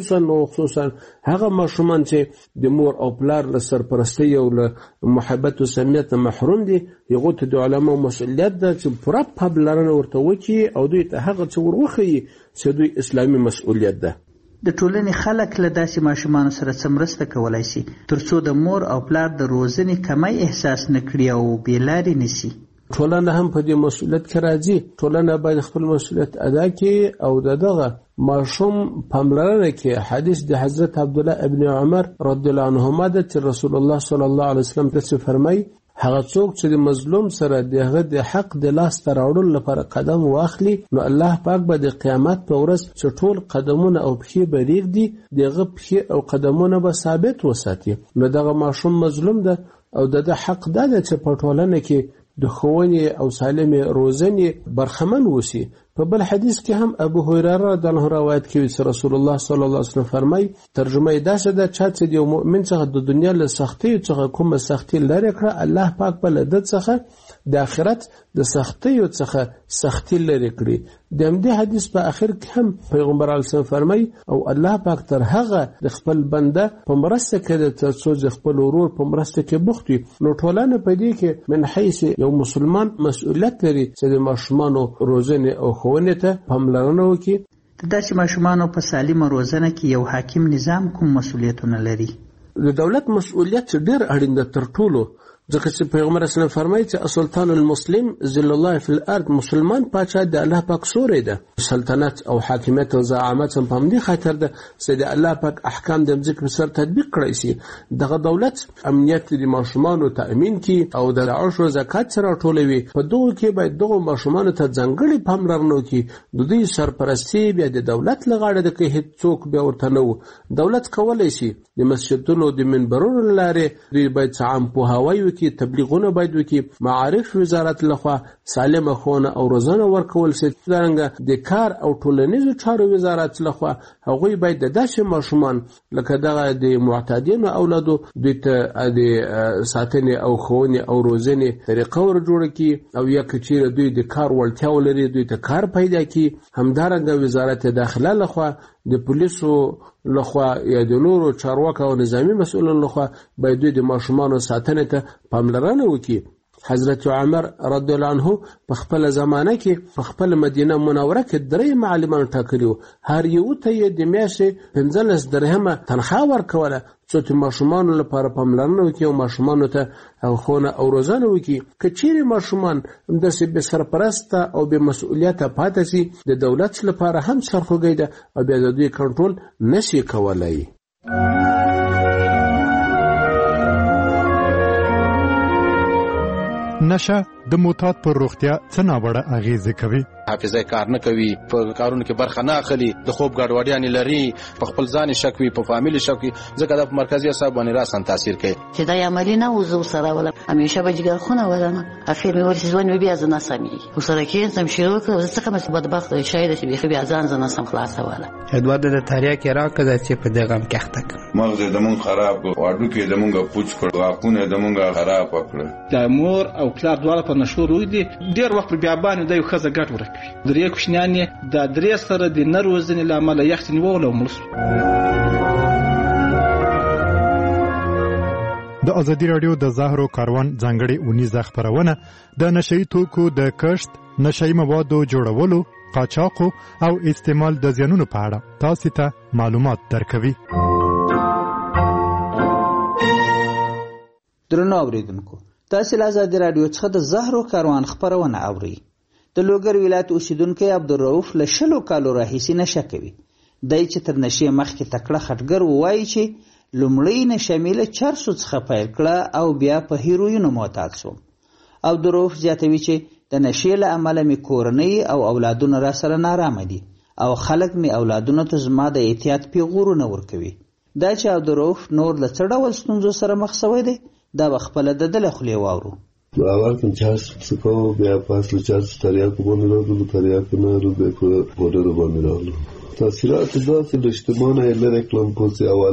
خصوصا هغه ماشومان چې د مور او پلار له سرپرستی او له محبت او سمیت محروم دي هغه ته د علماء مسؤلیت ده چې پوره پابلرنه ورته وکړي او دوی ته هغه څه ورخي چې دوی اسلامي مسؤلیت ده. د ټولنې خلک له داسې ماشومانو سره څه مرسته کولی شي ترڅو د مور او پلار د روزنې کمی احساس نه کړي او بې لارې نه شي؟ ټولنه هم په دې مسؤلیت کې راځي. ټولنه باید خپل مسؤلیت ادا کړي او دغه ماشوم پاملرنه کې حدیث د حضرت عبدالله ابن عمر رضی الله عنهما ده چې رسول الله صلی الله علیه وسلم ته فرمایي هغه څوک چې د مظلوم سره دغه د حق د لاس ته راوړلو لپاره قدم واخلي نو الله پاک به د قیامت په ورځ چې ټول قدمونه او پښې به ریږدي دغه پښې او قدمونه به ثابت وساتي. نو دغه ماشوم مظلوم ده او د حق ده چې په ټولنه کې د ښوونې او سالمې روزنې برخمن وسی. په بل حدیث کې هم ابو هريره رضی الله عنه روایت کوي چې رسول الله صلی الله علیه وسلم فرمایي ترجمه یې داسې ده چې د مؤمن څخه د دنیا له سختۍ څخه کومه سختي لري کړه الله پاک په لدت څخه د آخرت د سختۍ څخه سختي لري کړي. د همدې حدیث په اخر کې هم پیغمبر علیه السلام فرمایي او الله پاک تر هغه د خپل بنده په مرسته کې د څو خپل ورور په مرسته کې بوخت وي. نو ټولنه په دې کې من حیث یو مسلمان مسؤلیت لري چې د ماشومانو روزنه او ښوونې ته پاملرنه وکړي. د داسې ماشومانو په سالمه روزنه کې یو حاکم نظام کوم مسؤلیتونه لري؟ د دولت مسؤلیت ډېر اړین ده تر ټولو ځکه چې پیغمبر اسلام فرمایي چې سلطان المسلم ذل الله فی الارض مسلمان پاچا د الله پاک سوري ده. سلطنت او حاکمیت او زعامت هم په دې خاطر ده چې د الله پاک احکام د ځکه په سر تطبیق کړی شي. دغه دولت امنیت د ماشومانو تأمین کی او د عشر زکات سره ټولوي. په دوه کې باید دغه ماشومانو ته ځانګړي پاملرنه وکړي. د دوی سرپرستی بیا د دولت لغاړه د کې هیڅ څوک بیا ورته نه و. دولت کولای شي د مسجدونو د منبرونو لاره دوی باید عام پوهاوی وکړي تبلیغونه باید وکړي. معارف وزارت لخوا سالمه ښوونه او روزنه ورکول شي. څنګه د کار او ټولنیزو چارو وزارت لخوا هغوی باید د داسې ماشومان لکه دغه د معتادینو اولادو دوی ته د ساتنې او ښوونې او روزنې طریقه ور جوړه کړي او یا که چیرې دوی د کار وړتیا ولري دوی ته کار پیدا کړي. همدارنګه وزارت داخله لخوا د پولیسو لخوا یا د نورو چارواکو او نظامی مسؤلانو لخوا باید دوی د ماشومانو ساتنې ته پاملرنه وکړي. حضرت عمر رضی الله عنه په خپل زمانه کې په خپل مدینه منوره کې 3 معلمان ټاکلي هر یو ته یې د میاشتې 15 درهمه تنخواه ورکوله چې ماشومانو لپاره پاملرنه وکړي او ماشومانو ته ښوونه او روزنه وکړي. که چیرې ماشومان همداسې بې سرپرسته او بې مسؤلیته پاتې شي د دولت لپاره هم سرخوږی ده او بیا د دوی کنټرول نشي کولی. نشه د معتاد پر روغتیا څه ناوړه اغیزې کوي. حافظه کار نه کوي، په کارونو کې برخه نه اخلي، د خوب ګډوډیانې لري، په خپل ځان شک وي، په فامیل شک وي، ځکه دا په مرکزي اعصاب باندې راسن تاثیر کوي. چې دا عملی نه وزو سره ولا همیشه به جګر خونه ولنه اخر مې ورسې ځوان بیا ځنه سمي او سره کې سم شروع کړ زه څنګه مې بدبخت شاید چې بیا بیا ځان ځنه سم خلاص ولا ادوار د تاریا کې راکړه چې په دغه غم کې اخته مغز د مون خراب واډو کې د مونږه پوچ کړ واکونه د مونږه خراب کړ. د مور او پلار دواړه په نشو روي دي ډیر وخت بیا باندې د یو خزه ګټ ورکوي. درې کوشنیان د درې سره د نروزنې لامل یخت نیول او ملس. د ازادي رادیو د زهرو کاروان ځانګړې اونیزه خبرونه د نشئی توکو د کښت، نشئی موادو جوړولو، قاچاق او استعمال د زیانونو په اړه تاسو ته معلومات درکوي. درنو اوریدونکو، تاسو له ازادي رادیو څخه د زهرو کاروان خبرونه اورئ. د لوګر ولایت اوسیدونکو عبدالرؤف له 20 کالو راهیسې نشه کوي. دای چې تر نشې مخکې تکړه خټګر وایي چې لومړی نشه مې له چرسو څخه پیل کړه او بیا په هیروینو معتاد شوم. عبدالرؤف زیاتوي چې د نشې له امله مې کورنۍ او اولادونه را سره نارامه دي او خلک مې اولادونو ته زما د احتیاط پیغورونه ورکوي. دا چې عبدالرؤف نور له څه ډول ستونزو سره مخ شوی دی دا به خپله د ده له خولې واورو. اول کوم چارج څکو بیا پاس له چارج تریاکو باندې راغلو، تریاکو نه رو به په بورډر باندې راغلو. تاثیرات داسې د اجتماعي لري کلم پوسي اول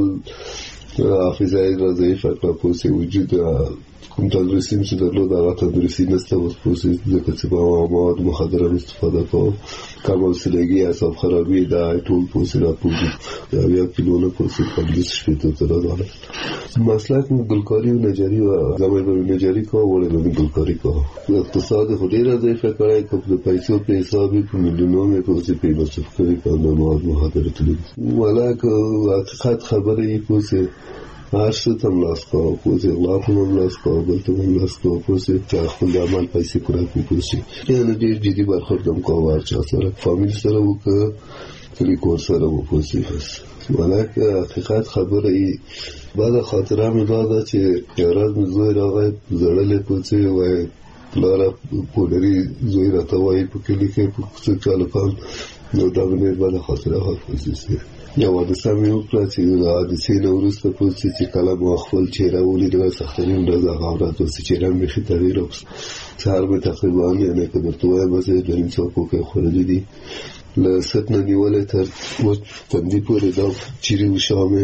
حافظه را ضعیفه کړه، پوسي وجود کوم تدریسیم چې درلود هغه تدریسي نسته، اوس پوسي ځکه چې په مواد مخدره استفاده کوو، کم حوصلګي، اعصاب خرابي، دا ټول پوسي را پوجي یا کیلونه پوسي پولیس شپته تر راځي. مسلک ګلکاری او نجاری او زموږ په نجاری کو وړه د ګلکاری کو اقتصاد خو ډیره ضعیفه کړای، کوم د پیسو په حساب په میلیونونو پوسي په مصرف کوي په مواد مخدره تللی. ولکه حقیقت خبره یې پوسي هرڅه تم لاس کو، پوسي غلا هم لاس کو، بل ته هم لاس کو، پوسي چې خپل عمل پیسې کړی پوسي. یعنی ډیر جدي برخوردم کو ورچا سره فامیل سره وکړه، کلی کور سره و پوسي بس. ولکه حقیقت خبره یې بعد خاطره مې دا چې یارات مې زوی راغی زړلې پوسي وای پلاره پودري زوی راته وای په کلی کې په څه چالو کال نو دا مې بعد خاطره پوسي یا حادثه مې وکړه چې د حادثې نه وروسته پوسي چې کله مو خپل چهره ولیدله سخترین ورځ هغه ورځ چې چهره مې بیخي تغییر وکړ. سهار مې تقریبا یعنې که درته وایم بس 2 څوکو کې خوړلي دي له ست نه نیولې تر وچ تندي پورې دا چیرې وشامې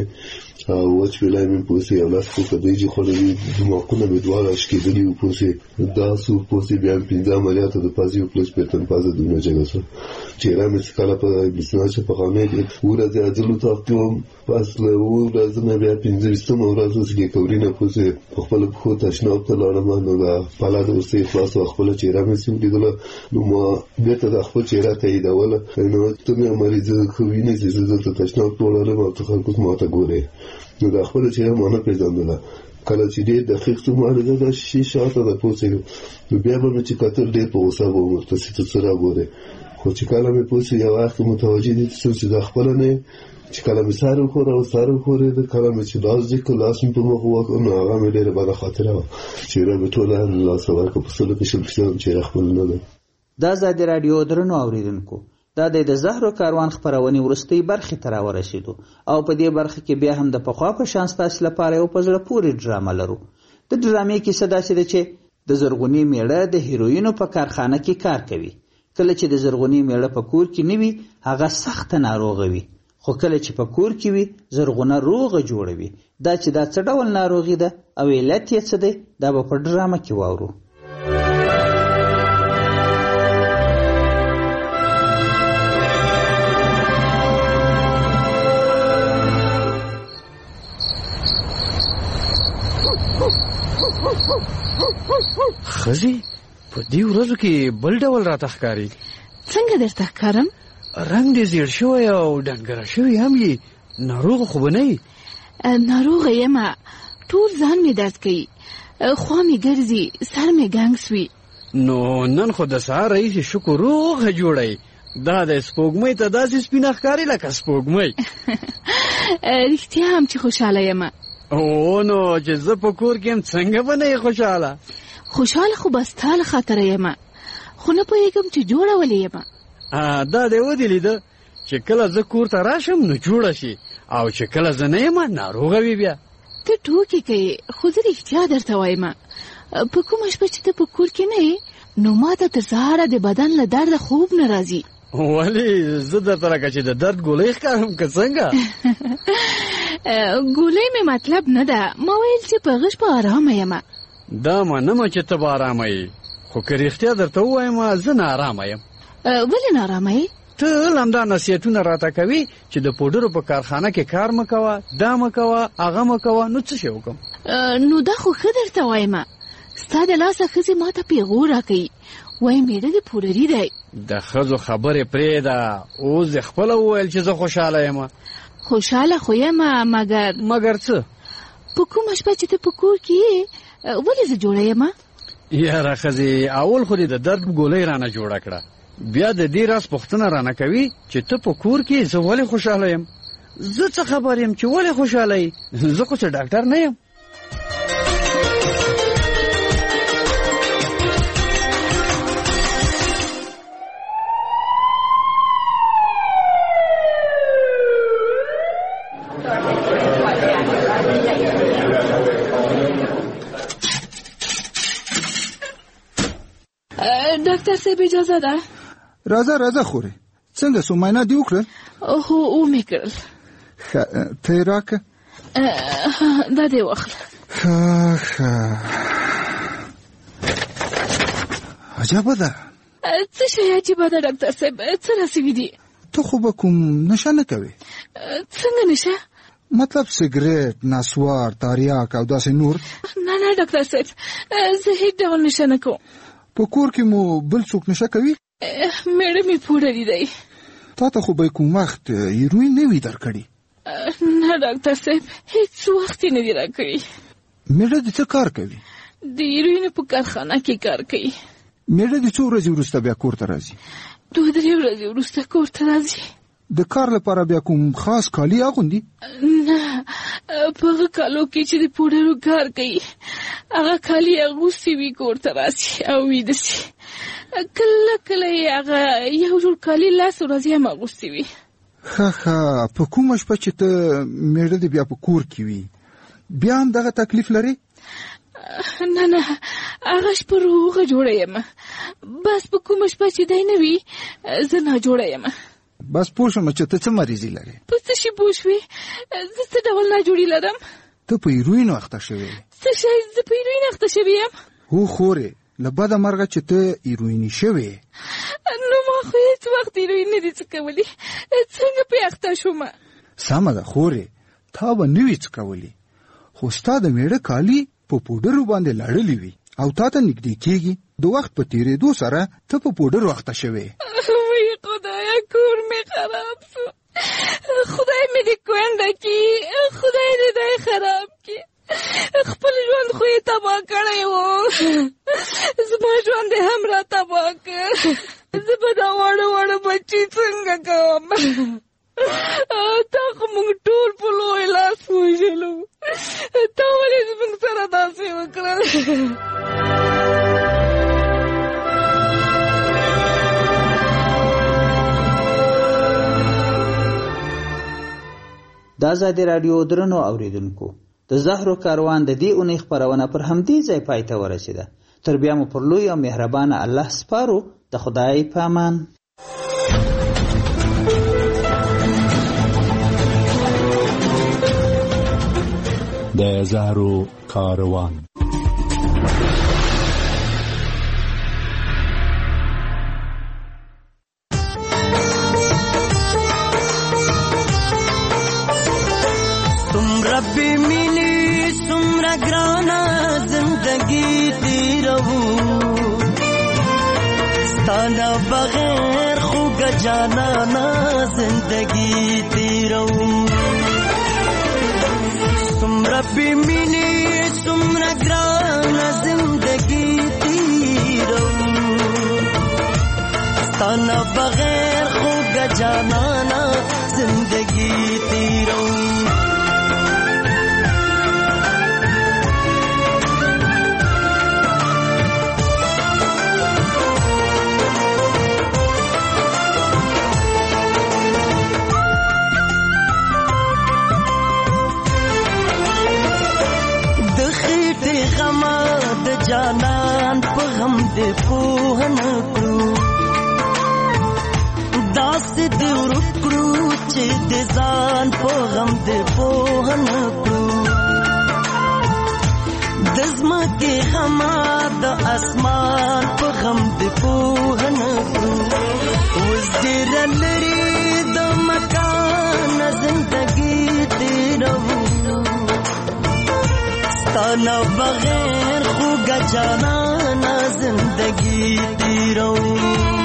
وچ ویلای مې پوسي او لاس کو کدیجی خوړلي دماغونه مې دواړه اشکېدلي وو پوسي دا سو پوسي بیا 15 عملیات د پازي او پلس پیټن پازه دونه جګه سو چهره مې څکاله په بسناچ په خانه کې ورځ اجلو تافتم پس له ورځ مې بیا 15 ورځ کې کورینه پوسي خپل خو تشناب ته لاړم نو دا پالا د اوسې خلاص خپل چهره مې سم دیدله نو ما بیرته د خپل چهره ته ایداوله نو ته مې مریض خو وینې چې زه ته تشناب ټولاره ما ته خلکو ما ته ګوره نو دا خپل چهره مانه پیژندله. کله چې ډېر دقیق څه معالجه دا 6 ساعته د پوسي نو بیا به چې کتل ډېر په اوسه به ورته څه سره ګوره خو چې کله مې پوسي یو وخت متوجه دي چې دا خپل نه چې کله مې سارو خورې د کله مې چې لاس دې کلاس په مخ وکړ نو هغه مې ډېر بده خاطره چې را به ټول لاس ورکړ په سلو کې شل چې خپل نه ده. دا ازادي رادیو درنو اوریدونکو دا د زهرو کاروان خبرونه ورستۍ برخه تر ورسېدو او په دې برخه کې بیا هم د پخوا په شان تاسو لپاره یو پزړه پوری ډرامه لرو. د ډرامې کې صدا سره چې د زرغونی میړه د هیروینو په کارخانه کې کار کوي. کله چې د زرغونی میړه په کور کې نیوي هغه سخت ناروغه وي خو کله چې په کور کې وي زرغونه روغه جوړوي. دا چې دا څه ډول ناروغي ده او علت یې څه دی دا به په ډرامه کې واورو. خزي په دې ورځو کې بل ډول راته ښکاري. څنګه درته ښکارم؟ رنګ دې زیړ شوی او ډنګره شوی هم یې. ناروغ خو به نه یې؟ ناروغه یم، ټول ځان مې درد کوي، خوا مې ګرځي، سر مې ګنګ سوي. نو نن خو د سهار راهیسې شکر روغه جوړی. دا د سپوږمۍ ته داسې سپینه ښکاري لکه سپوږمۍ. رښتیا هم چې خوشحاله یم. او نو چې زه په کور کې یم څنګه به نه یې خوشحاله؟ خوشاله خو بس تاله خاطر یم خو نه پوهېږم چې جوړه ولې یم. دا دې ودې لیده چې کله زه کور ته راشم نو جوړه شي او چې کله زه نه یم ناروغه وي بیا. ته ټوکې کوې خو زه رښتیا درته وایم په کومه شپه چې ته په کور کې نه یې نو ما ته تر سهاره د بدن له درده خوب نه راځي. ولې زه درته لکه چې د درد ګولۍ ښکارم که څنګه؟ ګولۍ مې مطلب نه ده، ما ویل چې په غش په ارامه یم. دا منمه چې ته به ارامه یې، خو که رښتیا درته ووایم زه نه ارامه یم. ولې نه ارامه یې؟ ته همدا نصیحتونه راته کوي چې د پوډرو په کارخانه کې کار مه کوه، دا مه کوه، هغه مه کوه، نو څه شی وکړم؟ نو دا خو ښه درته وایم ستا د لاسه ښځې ما ته پیغور راکوي وایي میړه د پوډري دی. د ښځو خبرې پرېږده، اوس دې خپله وویل چې زه خوشحاله یم. خوشحاله خو یم مګر څه؟ په کومه شپه چې ته په کور کې یې ولې زه جوړه یم؟ یاره ښځې اول خو دې د درد ګولۍ رانه جوړه کړه، بیا د دې راز پوښتنه رانه کوي چې ته په کور کې زه ولې خوشحاله یم. زه څه خبر یم چې ولې خوشحاله یې؟ زه خو څه ډاکټر نه یم. ډاکټر صاحب اجازه ده؟ راځه خورې. څنګه سو معاینه دې وکړل؟ هو ومې کړل. ته یې راکړه. دا دې واخله. عجبه ده. څه شی عجیبه ده ډاکټر صاحب؟ څه راسوي دي؟ ته خو به کوم نشه نه کوې؟ څنګه نشه؟ مطلب سګریټ، نسوار، تاریاک او داسې نور؟ نه ډاکټر صاحب زه هیڅ ډول نشه نه کوم. په کور کې مو بل څوک نشه کوي؟ میړه مې پوډري دی. تا ته خو به کوم وخت هیروین نه وي درکړي؟ نه ډاکټر صاحب هیڅ وخت نه دی راکړي. میړه دې څه کار کوي؟ د هیروین په کارخانه کې کار کوي. میړه دې څو ورځې وروسته بیا کور ته راځي؟ 2-3 ورځې وروسته کور ته راځي. د کار لپاره بیا کوم خاص کالي اغوندي؟ نه په هغه کالو کې چې د پوډرو کار کوي هغه کالي اغوستي وي کور ته راسي او ویده سي. کله کله یې هغه یو جوړ کالي 10 ورځې هم اغوستي وي. ښه په کومه شپه چې ته میړه دې بیا په کور کې وي بیا هم دغه تکلیف لري؟ نه هغه شپه روغه جوړه یم، بس په کومه شپه چې دی نه وي زه نه جوړه یم. بس پوه شوم چې ته څه مریضي لرې. په څه شي پوه شوې؟ زه څه ډول ناجوړي لرم؟ ته په هیروین اخته شوې. څه شی؟ زه په هیروین اخته شوې یم؟ هو خورې له بده مرغه چې ته هیرویني شوې. نو ما خو هیڅ وخت هیروین نه دي څکولی، څنګه پې اخته شوم؟ سمه ده خورې تا به نه وي څکولی، خو ستا د میړه کالي په پوډرو باندې لړلي وي او تا ته نږدې کېږي. د وخت په تېرېدو سره ته په پوډرو اخته شوې. وی خدایا کور مې خراب شو، خدای مې دې کونډه کړي، خدای دې دی خراب کړي. خپل ژوند خو یې تباه کړی و، زما ژوند یې هم را تباه کړ. زه به دا واړه بچي څنګه کوم؟ تا خو موږ ټول په لوی لاس وژلو، تا ولې زموږ سره داسې وکړل؟ د ازادي راډیو درنو اوریدونکو د زهرو کاروان د دې اونۍ خپرونه پر همدې ځای پای ته ورسېده. تر بیا مو پر لوی او مهربانه الله سپارو. د خدای په امان. د زهرو کاروان. ربی مینی سمرا گرانا زندگی تیرو ستانا بغیر خوگ جانانا زندگی تیرو ربی مینی سمرا گرانا زندگی تیرو ستانا بغیر خوگ جانانا زندگی تیرو دې پوه نه کړو داسې دې ورک کړو چې د ځان په غم دې پوه نه کړو د ځمکې غما د اسمان په غم دې پوه نه کړو اوس ډېره لرې د مکان زندګي تېروو ستا نه بغیر خوږه جانانه زندګي تېروو